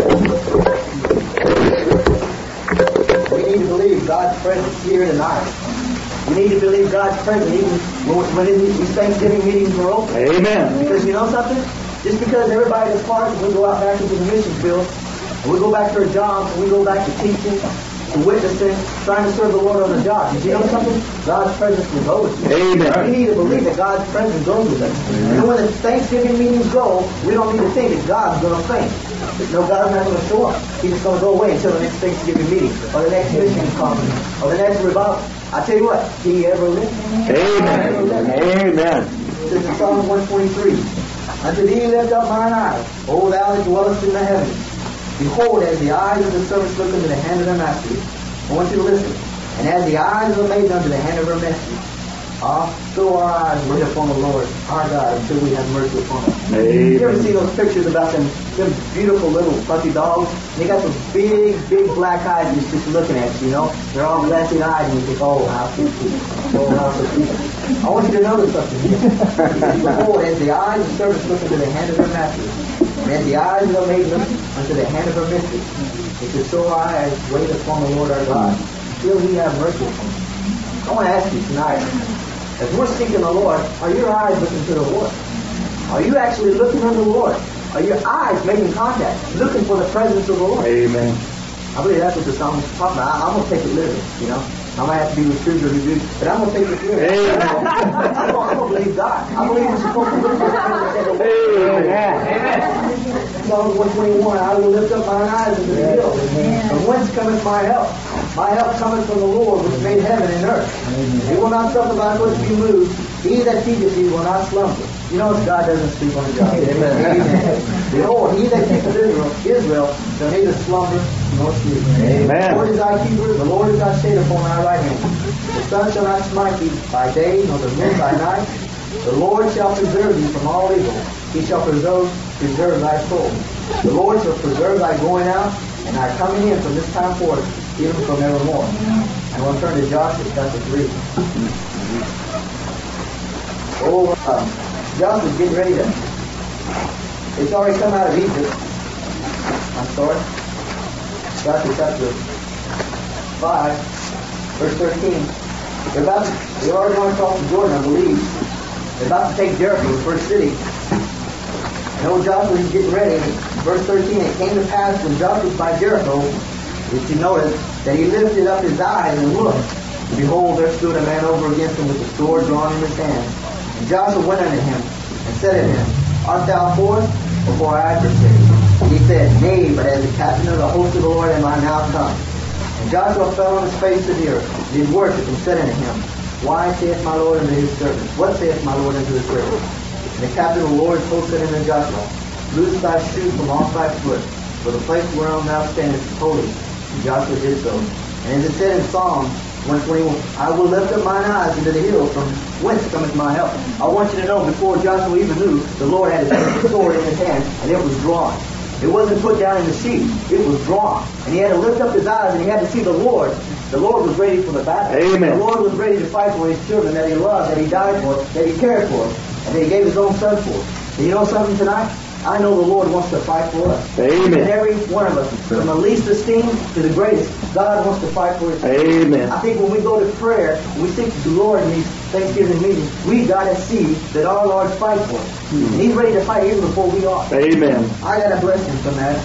E: We need to believe God's presence here tonight. We need to believe God's presence even when, when these Thanksgiving meetings are open.
G: Amen.
E: Because you know something? Just because everybody is part, we go out back into the mission field, and we go back to our jobs, and we go back to teaching, to witnessing, trying to serve the Lord on the job. Did you know something? God's presence will go with you.
G: Amen.
E: We need to believe that God's presence goes with us. And when the Thanksgiving meetings go, we don't need to think that God's going to faint. No, God's not going to show up. He's just going to go away until the next Thanksgiving meeting, or the next mission conference, or the next revival. I tell you what, He ever lives.
G: Amen. Amen.
E: This is Psalm one twenty-three. "Unto Thee lift up mine eyes, O Thou that dwellest in the heavens. Behold, as the eyes of the servants look into the hand of their master." I want you to listen. "And as the eyes of the maiden unto the hand of her mistress, ah, so our eyes wait upon the Lord, our God, until we have mercy upon us."
G: Amen.
E: You ever see those pictures about them, them beautiful little puppy dogs? And they got those big, big black eyes and just looking at you, you know? They're all glassy eyed, and you think, "Oh, how so cute. Oh, how so cute." I want you to notice something here. "Behold, as the eyes of servants look into the hand of their masters, and as the eyes of the maiden look unto the hand of her mistress, it is so our eyes wait upon the Lord our God, till He have mercy upon us." I want to ask you tonight, as we're seeking the Lord, are your eyes looking to the Lord? Are you actually looking unto the Lord? Are your eyes making contact, looking for the presence of the Lord?
G: Amen.
E: I believe that's what the song is talking about. I, I'm going to take it literally, you know. I might have to be retrieved or rebuked, but I'm going to take it literally.
G: Amen.
E: I'm going to believe God. I believe we're supposed to look for the presence of the Lord.
G: Amen.
E: Amen. Psalm one twenty-one, "I will lift up mine eyes into the hills. From whence cometh my help? My help cometh from the Lord, which made heaven and earth. He will not suffer thy foot to be moved. He that keepeth thee will not slumber." You know, God doesn't sleep on the job. Amen. Amen. "Behold, he that keepeth Israel, Israel shall neither slumber nor sleep.
G: Amen.
E: The Lord is thy keeper, the Lord is thy shade upon thy right hand. The sun shall not smite thee by day, nor the moon by night. The Lord shall preserve thee from all evil. He shall preserve, preserve thy soul. The Lord shall preserve thy going out and thy coming in from this time forth, even from evermore." And we'll turn to Joshua chapter three. Oh, um, Joshua's getting ready to. It's already come out of Egypt. I'm sorry. Joshua chapter five, verse thirteen. They're about to, they're already going across the Jordan, I believe. They're about to take Jericho, the first city. And old Joshua is getting ready. Verse thirteen, "It came to pass when Joshua was by Jericho," if you notice, "that he lifted up his eyes and looked. And behold, there stood a man over against him with a sword drawn in his hand. And Joshua went unto him and said unto him, Art thou for us or for our adversary? And he said, Nay, but as the captain of the host of the Lord am I now come. And Joshua fell on his face to the earth, and did worship, and said unto him, Why saith my Lord unto his servant? What saith my Lord unto his servant? And the captain of the Lord's host said unto Joshua, Loose thy shoe from off thy foot, for the place whereon thou standest is holy. And Joshua did so. And as it said in Psalm one twenty-one, I will lift up mine eyes into the hills, from whence cometh my help. I want you to know, before Joshua even knew, the Lord had his sword in his hand, and it was drawn. It wasn't put down in the sheath. It was drawn. And he had to lift up his eyes, and he had to see the Lord. The Lord was ready for the battle.
G: Amen.
E: The Lord was ready to fight for his children that he loved, that he died for, that he cared for, and that he gave his own son for. And you know something tonight?
C: I know the Lord wants to fight for us.
G: Amen.
C: And every one of us, from the least esteemed to the greatest, God wants to fight for us.
G: Amen.
C: I think when we go to prayer, we seek the Lord in these Thanksgiving meetings, we got to see that our Lord fights for us. Mm-hmm. And He's ready to fight even before we are.
G: Amen.
C: I got a blessing from that.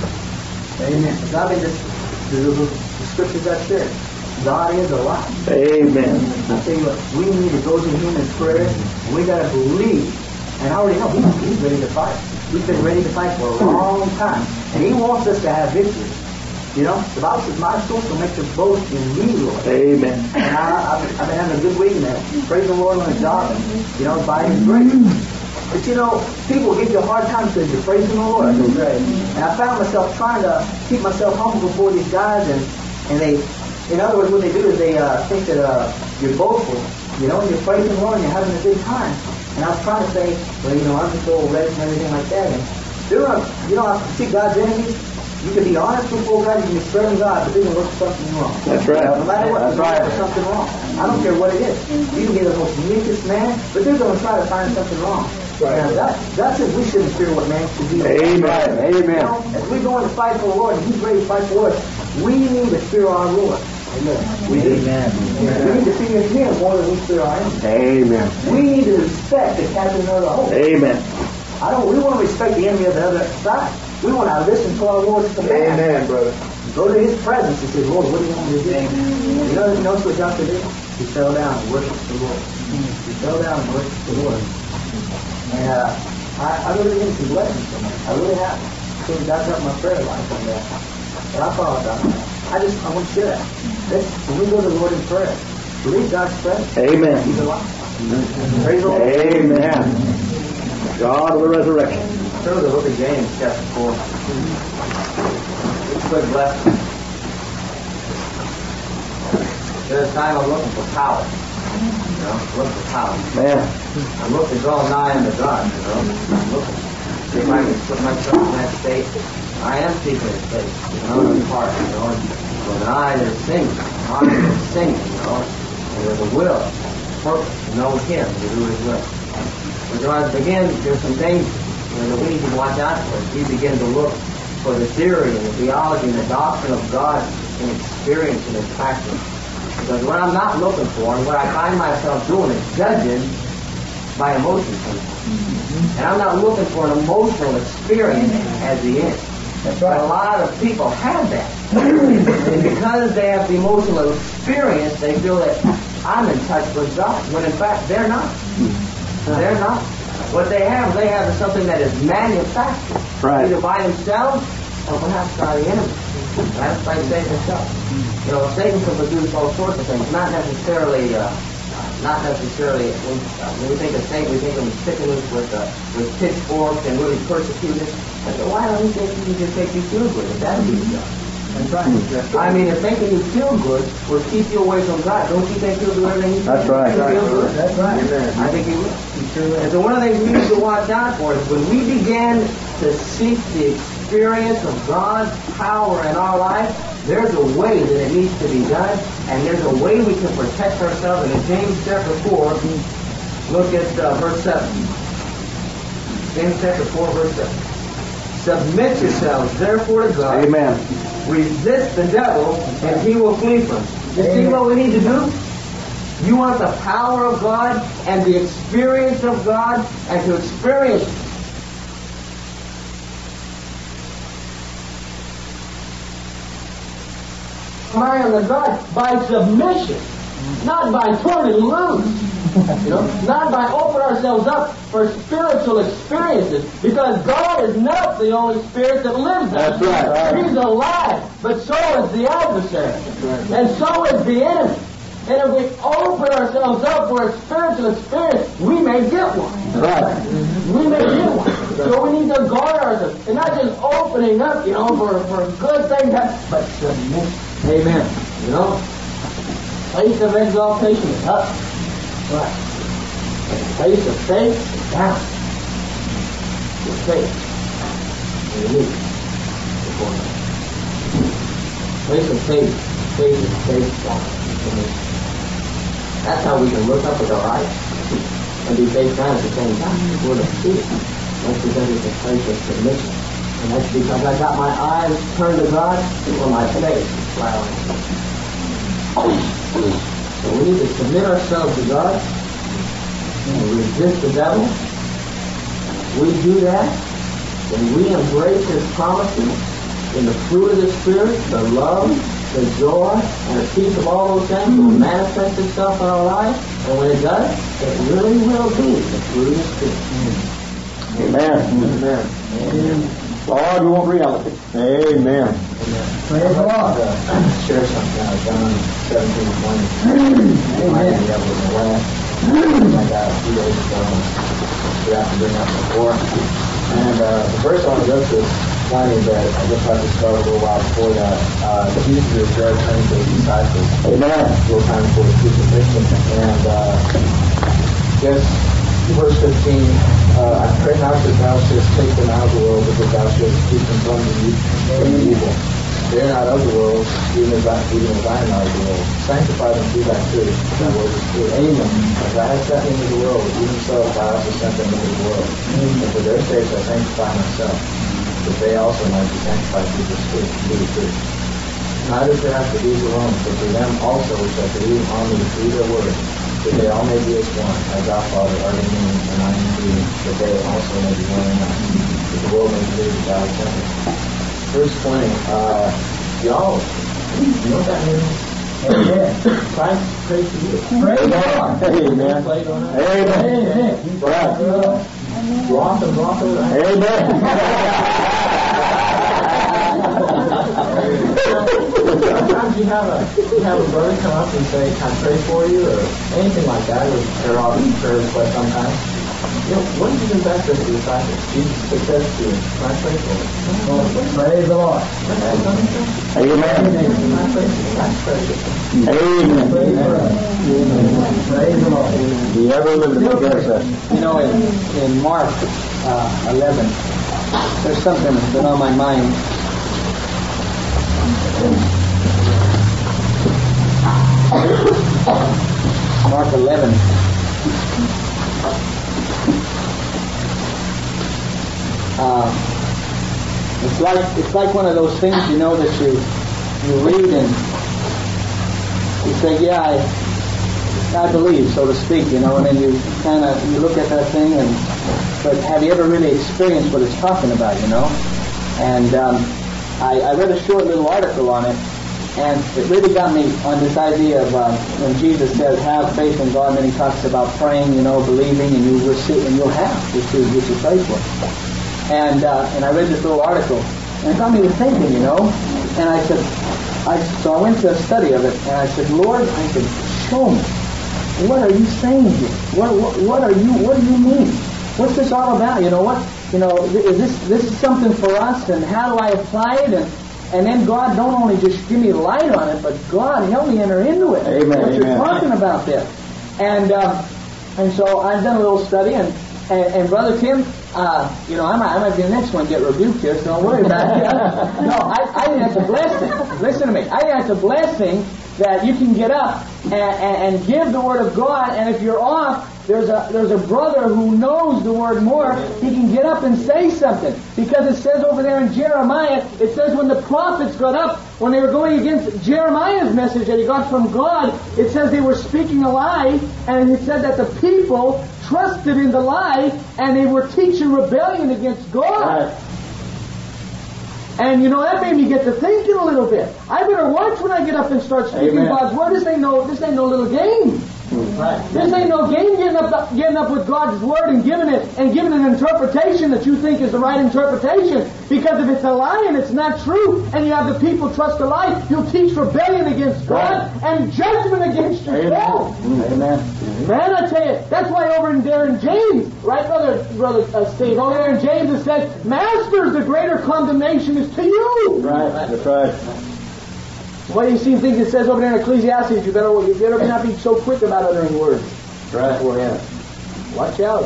C: Amen. Because I mean, the, the, the scriptures I shared, God is alive.
G: Amen.
C: I tell you what, we need to go to Him in prayer. And we got to believe. And I already know He's, he's ready to fight. He's been ready to fight for a long time. And He wants us to have victory. You know, the Bible says, my soul will make the boast in me, Lord.
G: Amen.
C: And I, I've, I've been having a good week in that. Praise the Lord on the job. And, you know, by His grace. But you know, people give you a hard time because you're praising the Lord. And I found myself trying to keep myself humble before these guys. And, and they, in other words, what they do is they uh, think that uh, you're boastful. You know, and you're praising the Lord and you're having a good time. And I was trying to say, well, you know, I'm just so rich and everything like that. And they're, you know, I see God's enemies. You can be honest before God, you can be serving God, but they're going to look for something wrong.
G: That's right.
C: No matter what,
G: That's
C: they're going to
G: right.
C: look for something wrong. I don't care what it is. You can be the most meekest man, but they're going to try to find something wrong. Right. Now, God, God says we shouldn't fear what man should do.
G: Amen. Amen.
C: You know, as we go in to fight for the Lord, and He's ready to fight for us, we need to fear our Lord. Amen. We do.
E: Amen.
C: We need to fear Him more than we fear our enemies.
G: Amen.
C: We need to respect the captain of the host.
G: Amen.
C: I don't. We want to respect the enemy of the other side. We want to listen to our Lord's command.
G: Amen, brother.
C: Go to His presence and say, Lord, what do you want me to do? You know, you know what Joshua did? He fell down and worshipped the Lord. He fell down and worshipped the Lord. And uh, I, I really need some blessings from that. I really have. So God's helped my prayer life on that. And I thought about that. I just, I want to share that. Let's, when we go to the Lord in prayer, believe God's presence.
G: Amen.
C: He's alive. Praise the Lord.
G: Amen. God of the resurrection.
E: Turn to the book of James, chapter four. It's a quick lesson. There's a time I'm looking for power. You know, I'm looking for power.
G: Man.
E: I'm looking to draw nigh unto God, you know. I'm looking to see if I can put myself in that state. I am seeking His face, you know, in part, you know. And with an eye there's singing, an heart there's singing, you know. And there's a will, purpose, to know Him, to do His will. But you know, as again, there's some things you know, that we need to watch out for. As we begin to look for the theory and the theology and the doctrine of God in experience and in practice. Because what I'm not looking for and what I find myself doing is judging by emotions. And I'm not looking for an emotional experience as the end. That's right. But a lot of people have that. And because they have the emotional experience, they feel that I'm in touch with God. When in fact, they're not. They're not. What they have, they have is something that is manufactured.
G: Right.
E: Either by themselves or perhaps by the enemy. That's by Satan himself. You know, Satan can produce all sorts of things, not necessarily, uh, not necessarily, when, uh, when we think of Satan, we think of him sticking us with, uh, with pitchforks and really persecuting us. I said, why don't you think he can just make you feel good? If that'd be the job. That's right. I mean, if making you feel good will keep you away from God, don't you think He'll do everything He can
G: That's right.
E: to feel good?
C: That's right.
E: I think He will. And so one of the things we need to watch out for is when we begin to seek the experience of God's power in our life, there's a way that it needs to be done, and there's a way we can protect ourselves. And in James chapter four, look at uh, verse seven. James chapter four, verse seven. Submit yourselves, therefore, to God.
G: Amen.
E: Resist the devil, and he will flee from you. You see what we need to do? You want the power of God and the experience of God, and to experience nigh unto God by submission, not by turning loose. You know, not by opening ourselves up for spiritual experiences, because God is not the only spirit that lives in us.
G: That's right.
E: He's alive, but so is the adversary, and so is the enemy. And if we open ourselves up for a spiritual experience, we may get one.
G: Right.
E: We may get one. So we need to guard ourselves, and not just opening up, you know, for for good things, but submission. Amen. You know, place of exaltation is up. Right. The place of faith is down. Your faith and your before God. Place of faith, faith is faith down. That's how we can look up with our eyes and be face down at the same time. We're the feet. That's because it's a place of submission. And that's because I got my eyes turned to God or my face is smiling. So we need to submit ourselves to God and resist the devil. If we do that, then we embrace His promises in the fruit of the Spirit, the love, the joy, and the peace of all those things will manifest itself in our life. And when it does, it really will be the fruit of the Spirit.
B: Amen. Amen. Amen. Lord, we want reality. Amen.
E: Amen. Praise the Lord. Share something out of John seventeen twenty. Amen. I got a few days ago. We have to bring up before. And uh, the first one of this is funny, but I just have to start a little while before that. Uh, Jesus is very turning to His disciples.
B: Amen.
E: A little time before the crucifixion. And uh, just verse fifteen, uh, I pray not that thou shouldst take them out of the world, but that thou shouldst keep them from the evil. They are not of the world, even as I, even as I am not of the world. Sanctify them through thy truth. Thy word is true. Amen. As I have sent them into the world, even so thou also sent them into the world. And for their sakes I sanctify myself, that they also might be sanctified through the truth. Through the truth. Neither perhaps for these alone, but for them also which have believed on me through their word, that they all may be as one, as thou, Father, art in me, and I in thee, that they also may be one in us, that the world may believe that thou hast sent me. Verse twenty, uh, y'all, you know what that means? Amen. Christ, praise to you. Praise God.
B: Amen. Amen.
E: Amen. Right. Rock and rock over.
B: Amen.
E: Sometimes you have a you have a brother come up and say, "Can I pray for you?" or anything like that. Or they're all prayer requests sometimes. You know, what did you do back to the disciples? Jesus says to you, "Can I pray for you?" Praise the Lord.
B: Amen.
E: Can I pray for you? Can I pray for you?
B: Amen.
E: Praise the Lord.
B: Do you ever live in the process?
C: You know, in, in Mark uh, eleven, there's something that's been on my mind. Mark eleven. Uh, it's like it's like one of those things, you know, that you you read and you say, yeah, I I believe, so to speak, you know, and then you kind of you look at that thing, and but have you ever really experienced what it's talking about, you know? And um, I, I read a short little article on it, and it really got me on this idea of uh, when Jesus says, "Have faith in God," and then He talks about praying, you know, believing, and you receive, and you'll have, which you which you pray for. And uh, and I read this little article, and it got me to thinking, you know. And I said, I so I went to a study of it, and I said, Lord, I said, show me, what are you saying here? What what, what are you? What do you mean? What's this all about? You know what? You know, is this this is something for us? And how do I apply it? And and then God don't only just give me light on it, but God help me enter into it.
B: Amen.
C: What you're
B: Amen.
C: talking about there. And um, and so I've done a little study, and and, and Brother Tim, uh, you know, I might, I might be the next one to get rebuked here, so don't worry about it. No, I, I think that's a blessing. Listen to me. I think that's a blessing that you can get up and, and, and give the Word of God, and if you're off, there's a there's a brother who knows the Word more. He can get up and say something, because it says over there in Jeremiah, it says when the prophets got up, when they were going against Jeremiah's message that he got from God, it says they were speaking a lie, and it said that the people trusted in the lie, and they were teaching rebellion against God.
B: Right.
C: And you know, that made me get to thinking a little bit. I better watch when I get up and start speaking
B: Amen.
C: God's Word. This ain't no this ain't no little game.
E: Right.
C: This ain't no game getting up getting up with God's Word and giving it and giving an interpretation that you think is the right interpretation. Because if it's a lie and it's not true, and you have the people trust the lie, you'll teach rebellion against God and judgment against yourself.
B: Amen. Amen.
C: Man, I tell you, that's why over in there in James, right, brother, brother uh, Steve, over there in James it says, "Masters, the greater condemnation is to you."
B: Right. That's right.
C: What do you see things it says over there in Ecclesiastes? You better, you better not be so quick about uttering words.
B: Right.
C: Well, yeah. Watch out.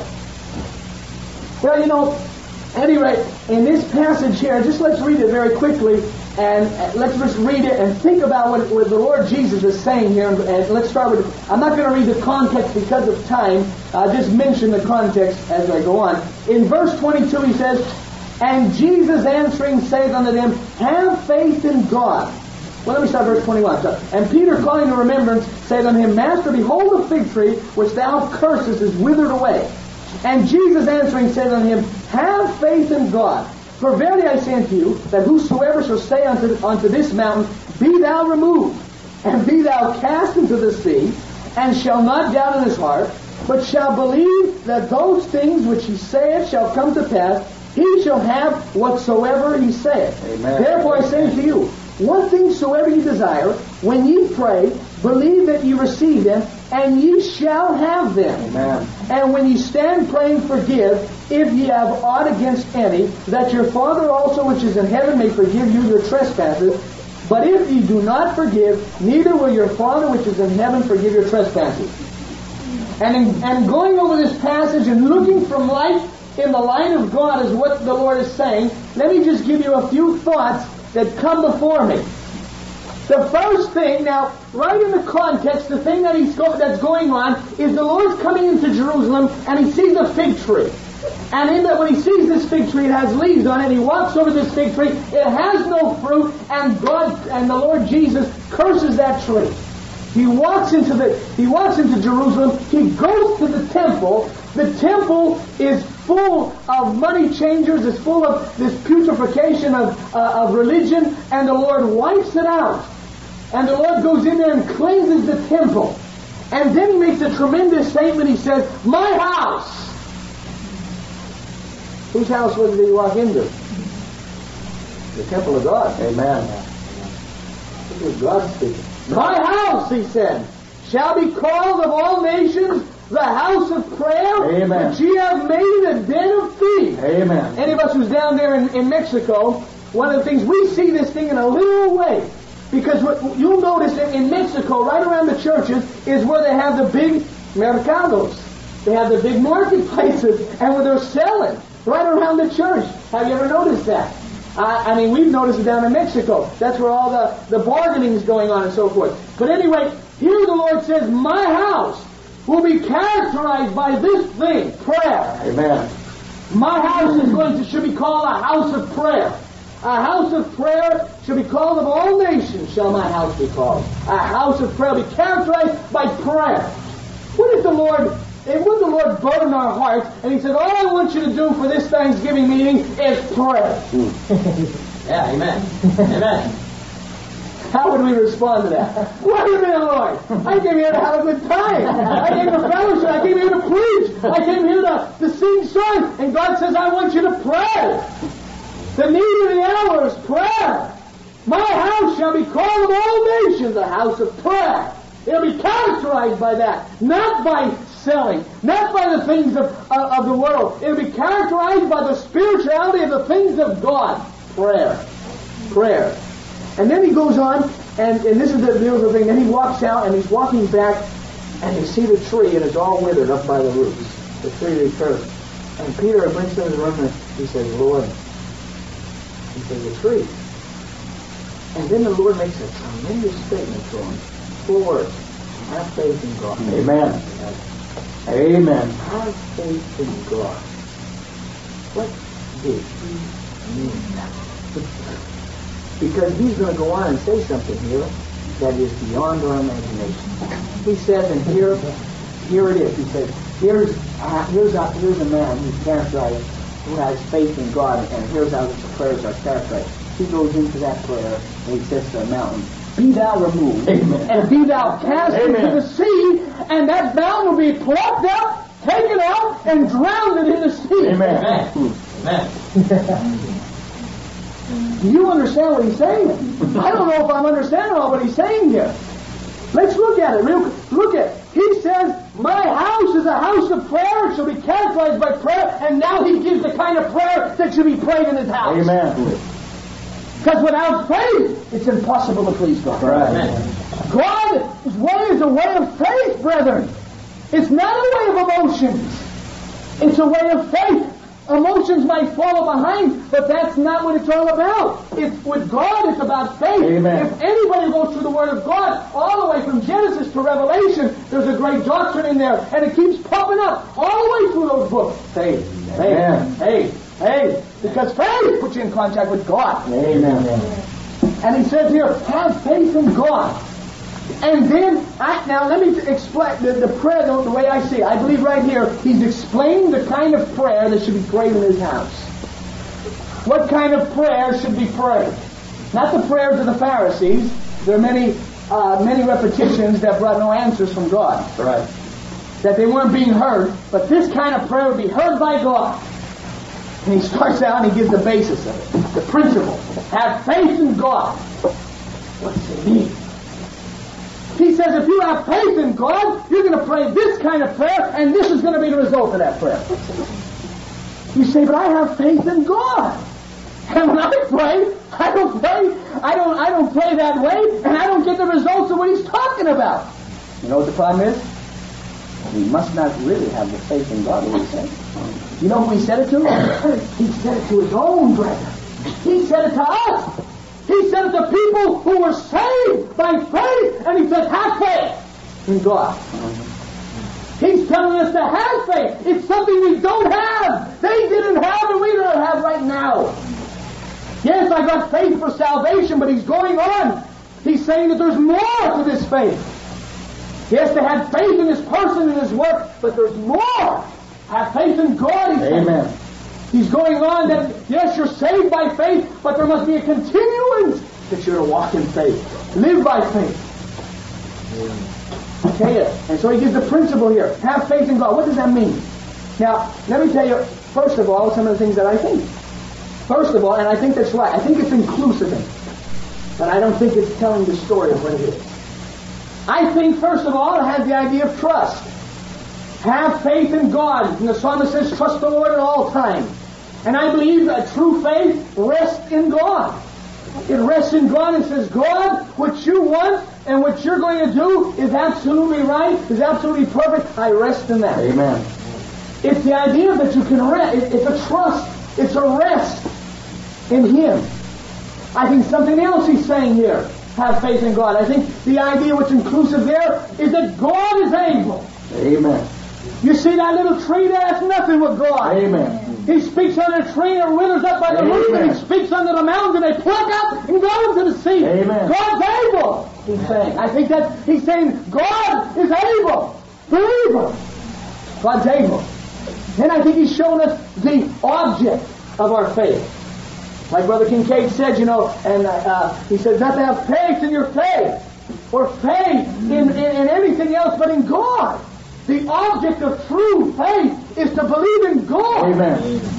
C: Well, you know, at any rate, in this passage here, just let's read it very quickly.
I: And uh, let's just read it and think about what, what the Lord Jesus is saying here. And, and let's start with, I'm not going to read the context because of time. I'll just mention the context as I go on. In verse twenty-two he says, "And Jesus answering saith unto them, Have faith in God." Well, let me start verse twenty-one. So, "And Peter calling to remembrance saith unto him, Master, behold the fig tree which thou cursest is withered away. And Jesus answering said unto him, Have faith in God. For verily I say unto you, that whosoever shall say unto, unto this mountain, Be thou removed, and be thou cast into the sea, and shall not doubt in his heart, but shall believe that those things which he saith shall come to pass, he shall have whatsoever he saith.
B: Amen.
I: Therefore I say unto you, what things soever ye desire, when ye pray, believe that ye receive them, and ye shall have them.
B: Amen.
I: And when ye stand praying, forgive, if ye have aught against any, that your Father also which is in heaven may forgive you your trespasses. But if ye do not forgive, neither will your Father which is in heaven forgive your trespasses. And, in, and going over this passage and looking from life in the light of God is what the Lord is saying, let me just give you a few thoughts that come before me. The first thing, now, right in the context, the thing that he's go, that's going on is the Lord's coming into Jerusalem and he sees a fig tree. And in that, when he sees this fig tree, it has leaves on it. He walks over this fig tree. It has no fruit, and God and the Lord Jesus curses that tree. He walks into the he walks into Jerusalem. He goes to the temple. The temple is full of money changers. It's full of this putrefaction of uh, of religion, and the Lord wipes it out. And the Lord goes in there and cleanses the temple. And then he makes a tremendous statement. He says, "My house." Whose house was it he walked into? The temple of God.
B: Amen.
I: It was God speaking. "My house," he said, "shall be called of all nations the house of prayer,
B: Amen.
I: which ye have made a den of thieves."
B: Amen.
I: Any of us who's down there in, in Mexico, one of the things, we see this thing in a literal way. Because what you'll notice that in Mexico, right around the churches, is where they have the big mercados. They have the big marketplaces, and where they're selling right around the church. Have you ever noticed that? I, I mean, we've noticed it down in Mexico. That's where all the, the bargaining is going on and so forth. But anyway, here the Lord says, "My house will be characterized by this thing, prayer."
B: Amen.
I: My house is going to should be called a house of prayer. A house of prayer shall be called of all nations. Shall my house be called? A house of prayer will be characterized by prayer. What is the Lord? And would the Lord burden our hearts, and He said, "All I want you to do for this Thanksgiving meeting is pray."
E: Yeah, amen. Amen.
I: How would we respond to that? Wait a minute, Lord. I came here to have a good time. I came to fellowship. I came here to preach. I came here to, to sing songs. And God says, "I want you to pray." The need of the hour is prayer. My house shall be called of all nations a house of prayer. It'll be characterized by that, not by selling, not by the things of, uh, of the world. It'll be characterized by the spirituality of the things of God. Prayer. Prayer. And then he goes on, and, and this is the beautiful thing, then he walks out, and he's walking back, and you see the tree, and it's all withered up by the roots. The tree that he cursed. And Peter brings him to the room, and he says, "Lord," he says, "the tree." And then the Lord makes a tremendous statement to him. Four words. Have faith in God.
B: Amen. Amen.
I: Have faith in God. What did he mean that? Because he's going to go on and say something here that is beyond our imagination. He says, and here, here it is. He says, here's uh, here's a, here's a man who's characterized, who has faith in God, and here's how his prayers are characterized. He goes into that prayer, and he says to the mountain, "Be thou removed,
B: Amen.
I: and be thou cast
B: Amen.
I: into the sea," and that mountain will be plucked up, taken out, and drowned in the sea.
B: Amen.
E: Amen. Amen.
I: Do you understand what he's saying? I don't know if I'm understanding all what he's saying here. Let's look at it. Real, look at it. He says, "My house is a house of prayer. It shall be characterized by prayer." And now he gives the kind of prayer that should be prayed in his house.
B: Amen.
I: Because without faith, it's impossible to please God.
B: Right.
I: God's way is a way of faith, brethren. It's not a way of emotions. It's a way of faith. Emotions might follow behind, but that's not what it's all about. It's, with God, it's about faith.
B: Amen.
I: If anybody goes through the Word of God, all the way from Genesis to Revelation, there's a great doctrine in there, and it keeps popping up all the way through those books. Faith, faith, faith, faith. Because faith puts you in contact with God.
B: Amen.
I: And he says here, have faith in God. And then, I, now let me explain the, the prayer the, the way I see it. I believe right here, he's explaining the kind of prayer that should be prayed in his house. What kind of prayer should be prayed? Not the prayers of the Pharisees. There are many, uh, many repetitions that brought no answers from God.
B: Right.
I: That they weren't being heard. But this kind of prayer would be heard by God. And he starts out and he gives the basis of it. The principle. Have faith in God. What does it mean? He says if you have faith in God, you're going to pray this kind of prayer, and this is going to be the result of that prayer. You say, but I have faith in God. And when I pray, I don't pray, I don't, I don't pray that way, and I don't get the results of what he's talking about. You know what the problem is? We must not really have the faith in God, what he said. You know who he said it to? He said it to his own brethren. He said it to us. He said it to people who were saved by faith, and he said, have faith in God. He's telling us to have faith. It's something we don't have. They didn't have, and we don't have right now. Yes, I got faith for salvation, but he's going on. He's saying that there's more to this faith. Yes, they had faith in his person and his work, but there's more. Have faith in God, he said. Amen. He's going on that, yes, you're saved by faith, but there must be a continuance that you're to walk in faith. Live by faith. Okay, and so he gives the principle here. Have faith in God. What does that mean? Now, let me tell you, first of all, some of the things that I think. First of all, and I think that's right, I think it's inclusive in it. But I don't think it's telling the story of what it is. I think, first of all, it has the idea of trust. Have faith in God. And the psalmist says, trust the Lord at all times. And I believe that true faith rests in God. It rests in God and says, God, what you want and what you're going to do is absolutely right, is absolutely perfect. I rest in that.
B: Amen.
I: It's the idea that you can rest. It's a trust. It's a rest in Him. I think something else he's saying here. Have faith in God. I think the idea what's inclusive there is that God is able.
B: Amen.
I: You see that little tree there? That's nothing with God.
B: Amen.
I: He speaks under a tree and it withers up by the roots, and he speaks under the mountains and they pluck up and go into the sea.
B: Amen.
I: God's able, he's saying. I think that he's saying God is able. Believer. God's able. Then I think he's shown us the object of our faith. Like Brother Kincaid said, you know, and uh, uh, he says not to have faith in your faith, or faith in, in, in anything else but in God. The object of true faith is to believe in God.
B: Amen.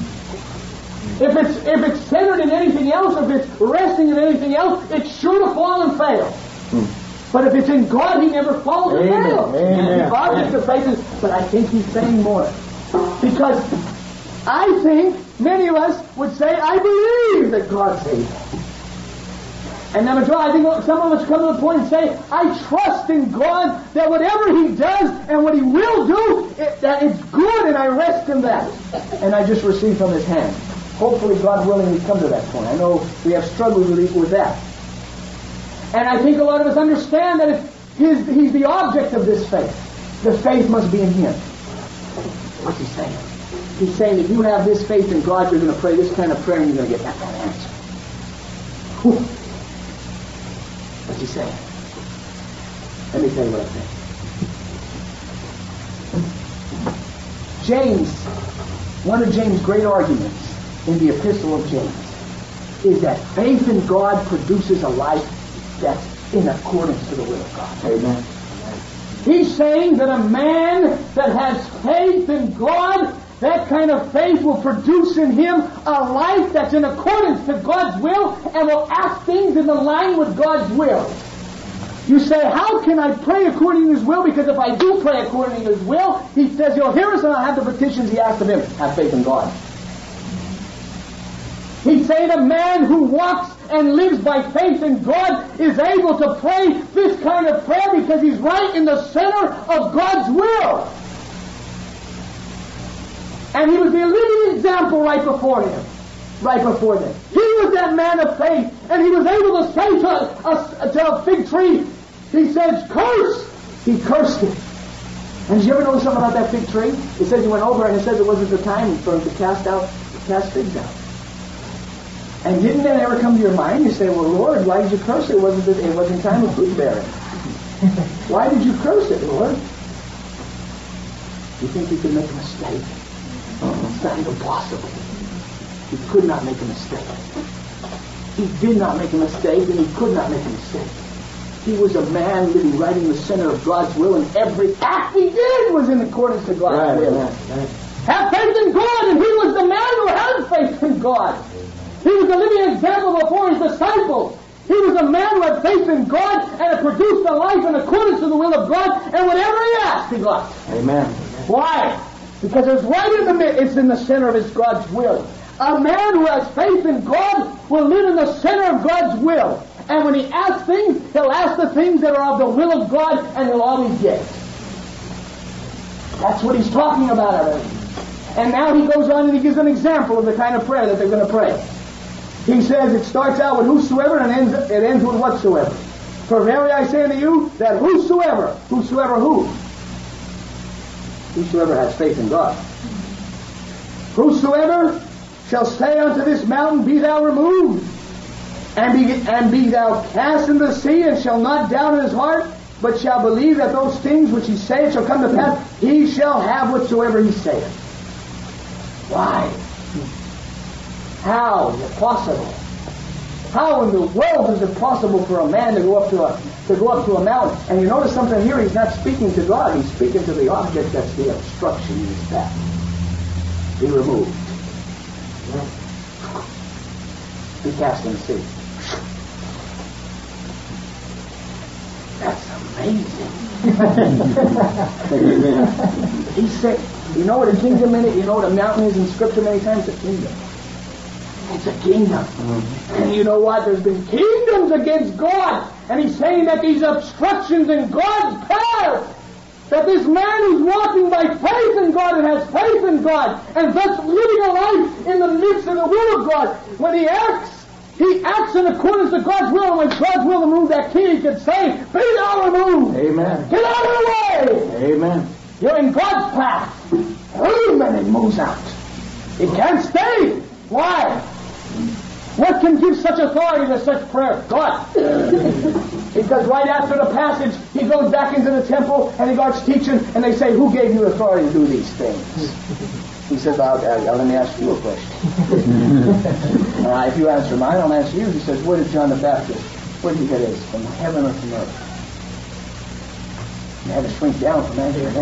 I: If it's if it's centered in anything else, if it's resting in anything else, it's sure to fall and fail. Hmm. But if it's in God, He never falls and
B: Amen.
I: fails.
B: Amen.
I: The object of faith is, but I think he's saying more. Because I think many of us would say, I believe that God's able. And number two, I think some of us come to the point and say, I trust in God that whatever He does and what He will do, it, that it's good, and I rest in that. And I just receive from His hand. Hopefully, God willing, we come to that point. I know we have struggled with, with that. And I think a lot of us understand that if his, He's the object of this faith, the faith must be in Him. What's He saying? He's saying if you have this faith in God, you're going to pray this kind of prayer and you're going to get that kind of answer. Whew. What's he saying? Let me tell you what I think. James, one of James' great arguments in the Epistle of James is that faith in God produces a life that's in accordance to the will of God.
B: Amen.
I: He's saying that a man that has faith in God, that kind of faith will produce in him a life that's in accordance to God's will and will act things in the line with God's will. You say, how can I pray according to His will? Because if I do pray according to His will, He says He'll hear us and I'll have the petitions He asked of Him. Have faith in God. He's saying a man who walks and lives by faith in God is able to pray this kind of prayer because he's right in the center of God's will. And he would be a living example example right before him. Right before them. He was that man of faith, and he was able to say to a, to a fig tree, he says, curse! He cursed it. And did you ever know something about that fig tree? It says he went over and it says it wasn't the time for him to cast out, to cast figs out. And didn't that ever come to your mind? You say, well, Lord, why did you curse it? It wasn't, the, it wasn't time of fruit bearing. Why did you curse it, Lord? You think you could make a mistake? It's not even possible. He could not make a mistake. He did not make a mistake, and he could not make a mistake. He was a man living right in the center of God's will, and every act he did was in accordance to God's
B: Right,
I: will.
B: right, right.
I: Have faith in God, and he was the man who had faith in God. He was a living example before his disciples. He was a man who had faith in God, and had produced a life in accordance to the will of God, and whatever he asked, he got.
B: Amen.
I: Why? Because it's right in the mid- it's in the center of his God's will. A man who has faith in God will live in the center of God's will. And when he asks things, he'll ask the things that are of the will of God, and he'll always get it. That's what he's talking about already. And now he goes on and he gives an example of the kind of prayer that they're going to pray. He says it starts out with whosoever and ends, it ends with whatsoever. For verily I say unto you that whosoever, whosoever who? Whosoever has faith in God. Whosoever shall say unto this mountain, be thou removed, and be, and be thou cast into the sea, and shall not doubt in his heart, but shall believe that those things which he saith shall come to pass, he shall have whatsoever he saith. Why? How is it possible? How in the world is it possible for a man to go up to a to go up to a mountain? And you notice something here, he's not speaking to God, he's speaking to the object that's the obstruction in his path. Be removed. Be cast in the sea. That's amazing. He said, you know what a kingdom is? You know what a mountain is in Scripture many times? It's a kingdom. It's a kingdom. Mm-hmm. And you know what? There's been kingdoms against God. And he's saying that these obstructions in God's path, that this man who's walking by faith in God and has faith in God, and thus living a life in the midst of the will of God, when he acts, he acts in accordance to God's will, and when God's will to remove that key, he could say, be thou removed.
B: Amen.
I: Get out of the way.
B: Amen.
I: You're in God's path. Boom, and it moves out. It can't stay. Why? What can give such authority to such prayer? God. Because right after the passage, he goes back into the temple and he starts teaching, and they say, who gave you authority to do these things? He says, I'll, I'll, let me ask you a question. uh, if you answer mine, I'll answer you. He says, where did John the Baptist, where did he get his? From heaven or from earth? You had to shrink down from that here.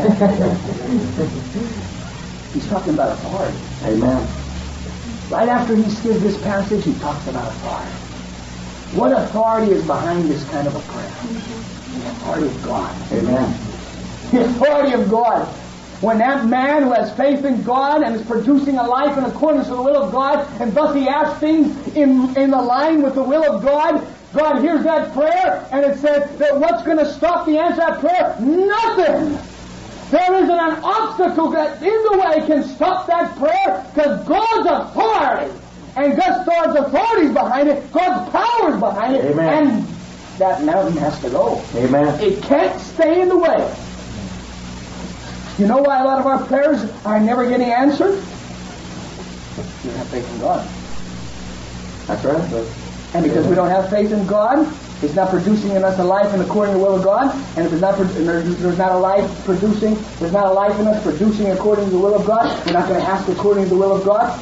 I: He's talking about authority.
B: Amen.
I: Right after he gives this passage, he talks about authority. What authority is behind this kind of a prayer? The authority of God.
B: Amen.
I: The authority of God. When that man who has faith in God and is producing a life in accordance with the will of God, and thus he asks things in, in the line with the will of God, God hears that prayer, and it says that what's going to stop the answer to that prayer? Nothing! There isn't an obstacle that in the way can stop that prayer, because God's authority, and God's authority is behind it, God's power is behind it,
B: Amen.
I: and that mountain has to go.
B: Amen.
I: It can't stay in the way. You know why a lot of our prayers are never getting answered? We don't have faith in God.
B: That's right.
I: And because we don't have faith in God, it's not producing in us a life in according to the will of God. And if it's not, there's, there's not a life producing, there's not a life in us producing according to the will of God, we're not going to ask according to the will of God.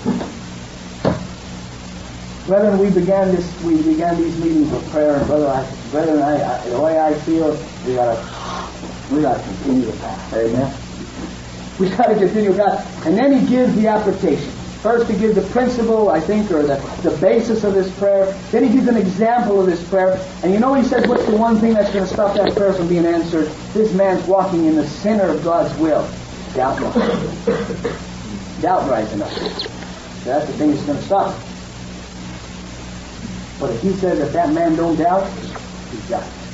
I: Brethren, we began this, we began these meetings of prayer, and brother, I, brethren, I, I, the way I feel, we got to, we got to continue the path. Amen. We got to continue God. And then he gives the application. First he gives the principle, I think, or the, the basis of this prayer. Then he gives an example of this prayer. And you know he says, what's the one thing that's going to stop that prayer from being answered? This man's walking in the center of God's will. Doubt rising. Doubt rising up. That's the thing that's going to stop it. But if he says that that man don't doubt, he's got it.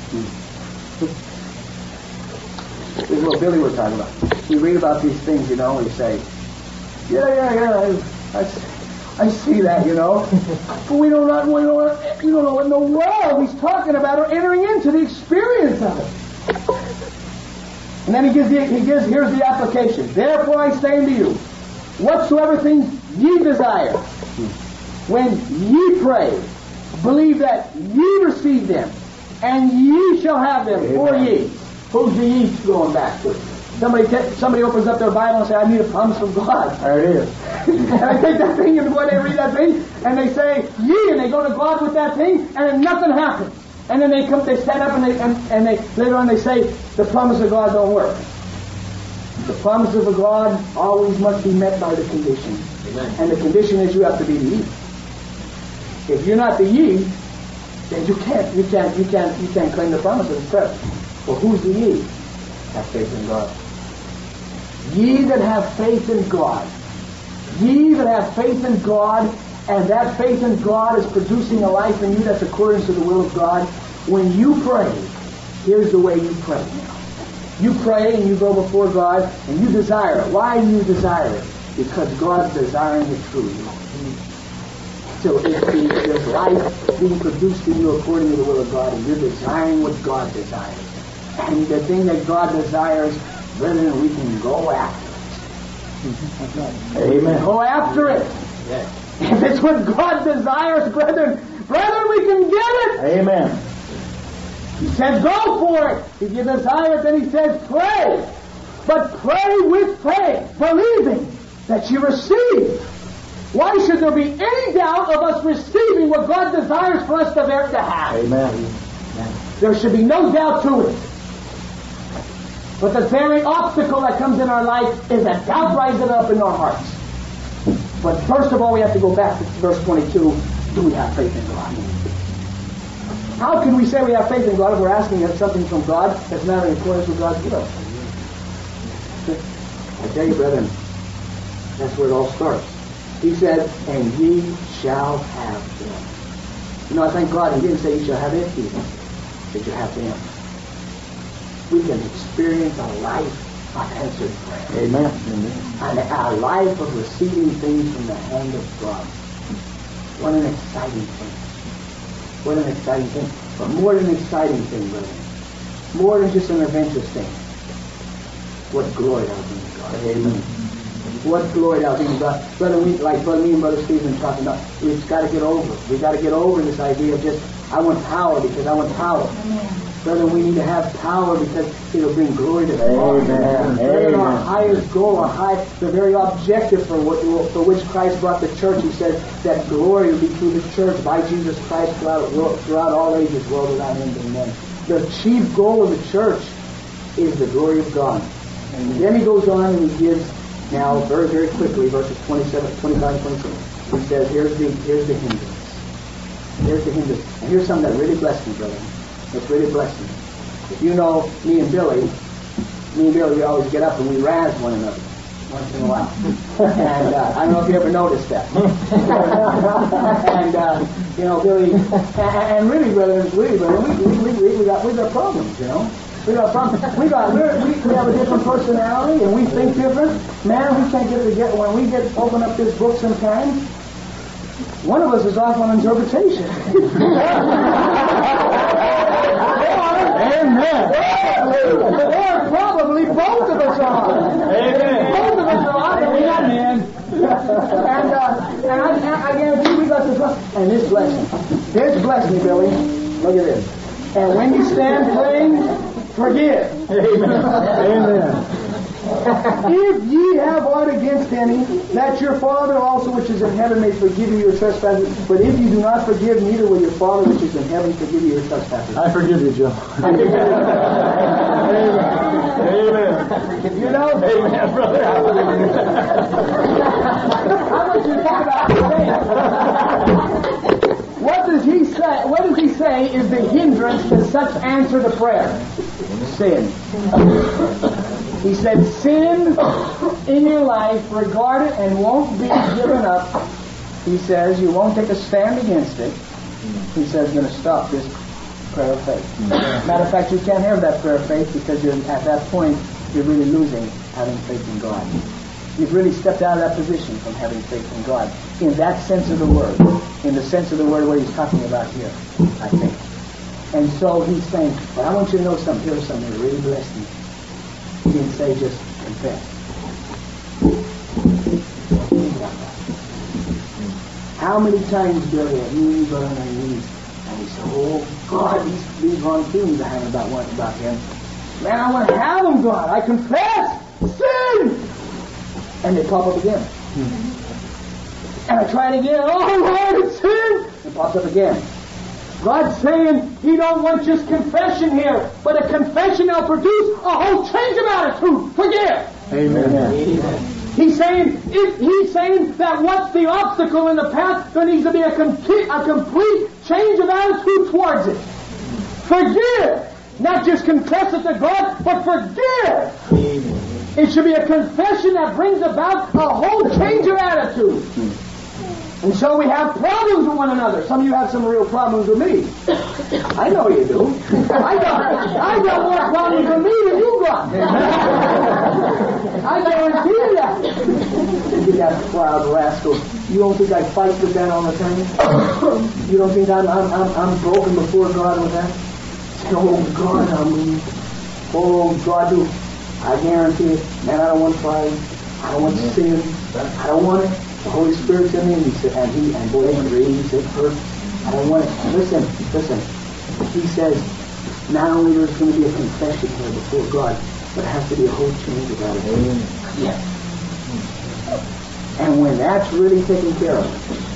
I: This is what Billy was talking about. We read about these things, you know, and we say, yeah, yeah, yeah, I, I see that, you know. But we don't know, we don't, you don't know what in the world he's talking about or entering into the experience of it. And then he gives, the, he gives, here's the application. Therefore I say unto you, whatsoever things ye desire, when ye pray, believe that ye receive them, and ye shall have them for ye. Who's the ye going back to? Somebody t- somebody opens up their Bible and says, I need a promise from God.
B: There it is.
I: And I take that thing, and when they read that thing, and they say, ye, and they go to God with that thing, and then nothing happens. And then they come, they stand up, and they and, and they later on they say, the promise of God don't work. The promises of God always must be met by the condition. Amen. And the condition is you have to be the ye. If you're not the ye, then you can't, you can't, you can't, you can't claim the promises of prayer. Well, who's the ye? Have faith in God. Ye that have faith in God. Ye that have faith in God, and that faith in God is producing a life in you that's according to the will of God. When you pray, here's the way you pray now. You pray and you go before God and you desire it. Why do you desire it? Because God's desiring it through you. So it's the, there's life being produced in you according to the will of God, and you're desiring what God desires. And the thing that God desires, brethren, we can go after it. Amen. Go after it. Yes. If it's what God desires, brethren, brethren, we can get it.
B: Amen.
I: He says, go for it. If you desire it, then he says, pray. But pray with faith, believing that you receive. Why should there be any doubt of us receiving what God desires for us to, to have?
B: Amen.
I: There should be no doubt to it. But the very obstacle that comes in our life is that doubt rises up in our hearts. But first of all, we have to go back to verse twenty-two. Do we have faith in God? How can we say we have faith in God if we're asking something from God that's not in accordance with God's will? I tell you, brethren, that's where it all starts. He said, and ye shall have them. You know, I thank God he didn't say you shall have it either. That you have them. We can experience a life of answered prayer.
B: Amen.
I: And a life of receiving things from the hand of God. What an exciting thing. What an exciting thing. But more than an exciting thing, brother. More than just an adventurous thing. What glory out in God. Amen. What glory out in God. Brother, we, like brother, me and Brother Stephen talking about, we've got to get over it. We've got to get over this idea of just, I want power because I want power. Amen. Brother, we need to have power because it'll bring glory to God. Amen. Amen. Our highest goal, our high, the very objective for what, for which Christ brought the church, he said that glory will be through the church by Jesus Christ throughout, throughout all ages, world without end. Amen. The chief goal of the church is the glory of God. And then he goes on and he gives now very, very quickly verses twenty-seven, twenty-five, and twenty-six. He says, here's the here's the hindrance. Here's the hindrance. And here's something that really blessed me, brother. It's really blessed me. If you know me and Billy, me and Billy, we always get up and we razz one another once in a while. And uh, I don't know if you ever noticed that. and uh, you know, Billy, and, and really, brother, really, brother, we we we, we got we got problems, you know. We got problems. We got we're, we we have a different personality and we think different. Man, we can't get it together. When we get open up this book sometimes, one of us is off on interpretation. Amen. Or probably both of us are. Amen. Both of us are on it. Amen. And, uh, and I, I guarantee we got this one. And this blessing. This blessed me, Billy. Look at this. And when you stand praying, forgive. Amen. Amen. If ye have aught against any, that your Father also which is in heaven may forgive you your trespasses. But if you do not forgive, neither will your Father which is in heaven forgive you your trespasses.
B: I forgive you, Joe.
I: Amen.
B: Amen.
I: You know?
B: Amen, brother.
I: I want you to think about today. What does he say? What does he say is the hindrance to such answer to prayer? Sin. He said, sin in your life, regard it and won't be given up. He says, you won't take a stand against it. He says, you're going to stop this prayer of faith. Matter of fact, you can't have that prayer of faith because you're, at that point, you're really losing having faith in God. You've really stepped out of that position from having faith in God. In that sense of the word. In the sense of the word what he's talking about here, I think. And so he's saying, but I want you to know something. Here's something that really blessed me. He didn't say just confess. Think about that. How many times, Billy, have you got on our knees and we say, oh, God, these, these wrong feelings I have about what about him. Man, I want to have them, God. I confess sin. And they pop up again. Mm-hmm. And I try it again. Oh, Lord, it's sin. It pops up again. God's saying He don't want just confession here, but a confession that'll produce a whole change of attitude. Forgive.
B: Amen.
I: Amen. He's saying, if he's saying that what's the obstacle in the path, there needs to be a complete, a complete change of attitude towards it. Forgive. Not just confess it to God, but forgive. Amen. It should be a confession that brings about a whole change of attitude. And so we have problems with one another. Some of you have some real problems with me. I know you do. I got, I got more problems with me than you got. I guarantee you that. You that proud rascal. You don't think I fight with that all the time? You don't think I'm, I'm, I'm, I'm broken before God with that? Oh, God, I mean, oh, God, do. I guarantee it. Man, I don't want pride. I don't want sin. I don't want it. The Holy Spirit's in me, and he said, and he, and boy, he raised it first. I don't want it. Listen, listen. He says, not only there's going to be a confession here before God, but it has to be a whole change of attitude. Yes. And when that's really taken care of,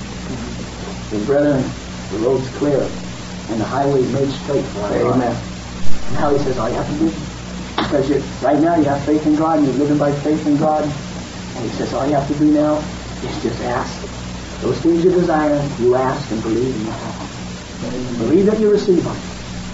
I: then brethren, the road's clear, and the highway's made straight for our God. Amen. Now he says, all you have to do, because you're, right now you have faith in God, and you're living by faith in God, and he says, all you have to do now is just ask. Those things you desire, you ask and believe in your heart. Believe that you receive them.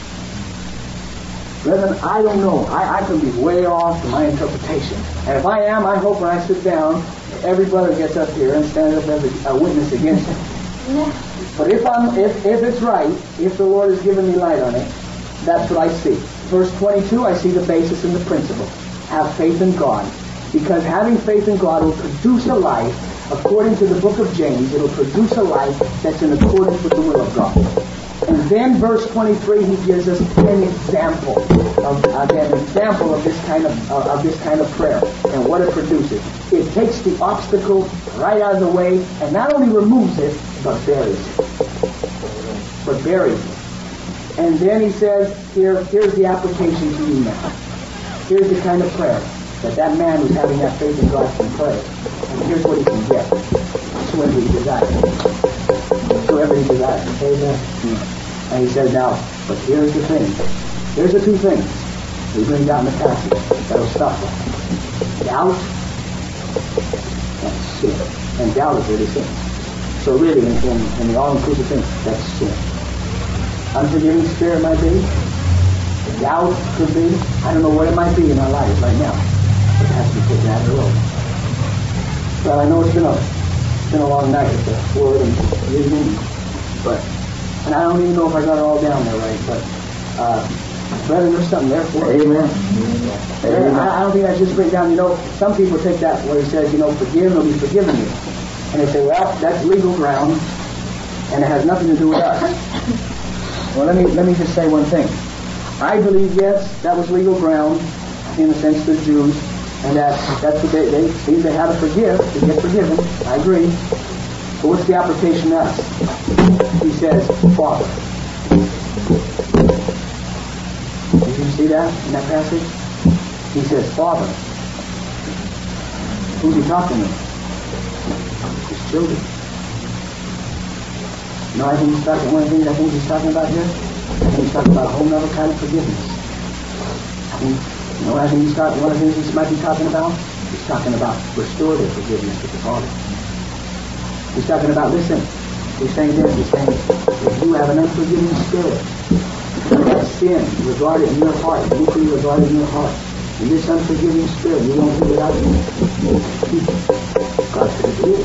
I: Brethren, I don't know. I, I can be way off in my interpretation. And if I am, I hope when I sit down, every brother gets up here and stands up as a, a witness against him. But if I'm, if, if it's right, if the Lord has given me light on it, that's what I see. Verse twenty-two, I see the basis and the principle. Have faith in God. Because having faith in God will produce a life, according to the book of James, it will produce a life that's in accordance with the will of God. And then verse twenty-three, he gives us an example of uh, an example of this kind of uh, of this kind of prayer and what it produces. It takes the obstacle right out of the way and not only removes it, but buries it. But buries it. And then he says, here, here's the application to you now. Here's the kind of prayer that that man who's having that faith in God can pray. And here's what he can get. Whatsoever he desires. Whatsoever he desires. Amen. And he says, now, but here's the thing. Here's the two things we bring down the passage that'll stop us. Doubt and sin. And doubt is really sin. So really, in, in, in the all-inclusive thing, that's sin. Unforgiving spirit might be. Doubt could be. I don't know what it might be in our lives right now. But it has to be taken out of the road. Well, I know it's been a, it's been a long night with the word and reading. But, and I don't even know if I got it all down there right, but, uh, brethren, there's something there for it. Amen. Amen. I, I don't think that's just written down. You know, some people take that where he says, you know, forgive will be forgiven you. And they say, well, that's legal ground, and it has nothing to do with us. Well, let me let me just say one thing. I believe, yes, that was legal ground in the sense of the Jews, and that that's what they, they see they had to forgive, to get forgiven. I agree. But what's the application to us? He says, Father. Did you see that in that passage? He says, Father. Who's he talking to? His children. You know, I think he's talking, one of the things I think he's talking about here, I think he's talking about a whole other kind of forgiveness. I think, you know, I think he's talking, one of the things he might be talking about, he's talking about restorative forgiveness with the Father. He's talking about, listen, he's saying this, he's saying, if you have an unforgiving spirit, that sin regarded in your heart, deeply regarded in your heart, and this unforgiving spirit, you won't do without you. God's going to do it.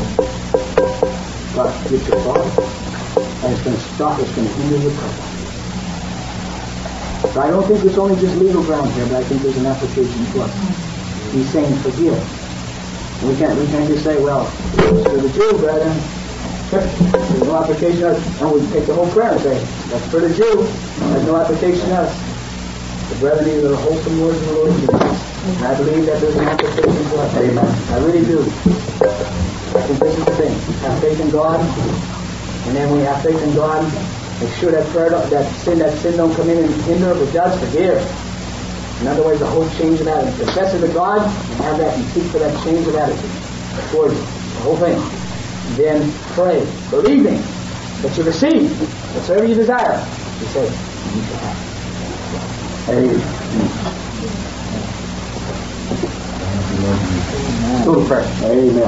I: God forgives your Father. And it's going to stop, it's going to hinder your purpose. So I don't think it's only just legal ground here, but I think there's an application to us. He's saying forgive. We can't, we can't just say, well, to the Jew, brethren, there's no application to us. And we take the whole prayer and say, that's for the Jew. There's no application to us. The brethren, these are the wholesome words of the Lord Jesus. And I believe that there's an application to us. Amen. I really do. I think this is the thing. Have faith in God. And then when we have faith in God, make sure that prayer, that sin, that sin don't come in and hinder, but does forgive. In other words, the whole change of attitude. Confess it to God and have that and seek for that change of attitude towards the whole thing. And then pray, believing that you receive whatsoever you desire. You say, and you shall have. Amen. Go to prayer. Amen.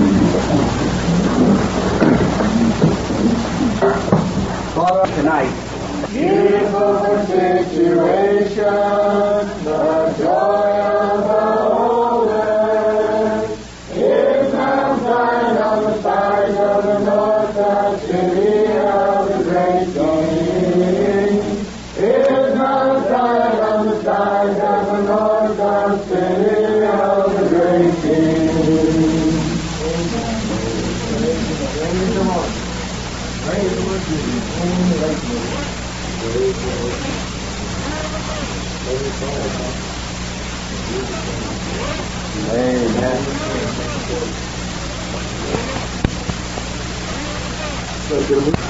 I: Father, tonight,
F: beautiful situation, the joy of the whole earth is Mount Zion on the sides of the north, the city of the great King. Is Mount Zion on the sides of the north, the city of the great King. Praise the Lord. Praise the Lord Jesus.
B: Amen.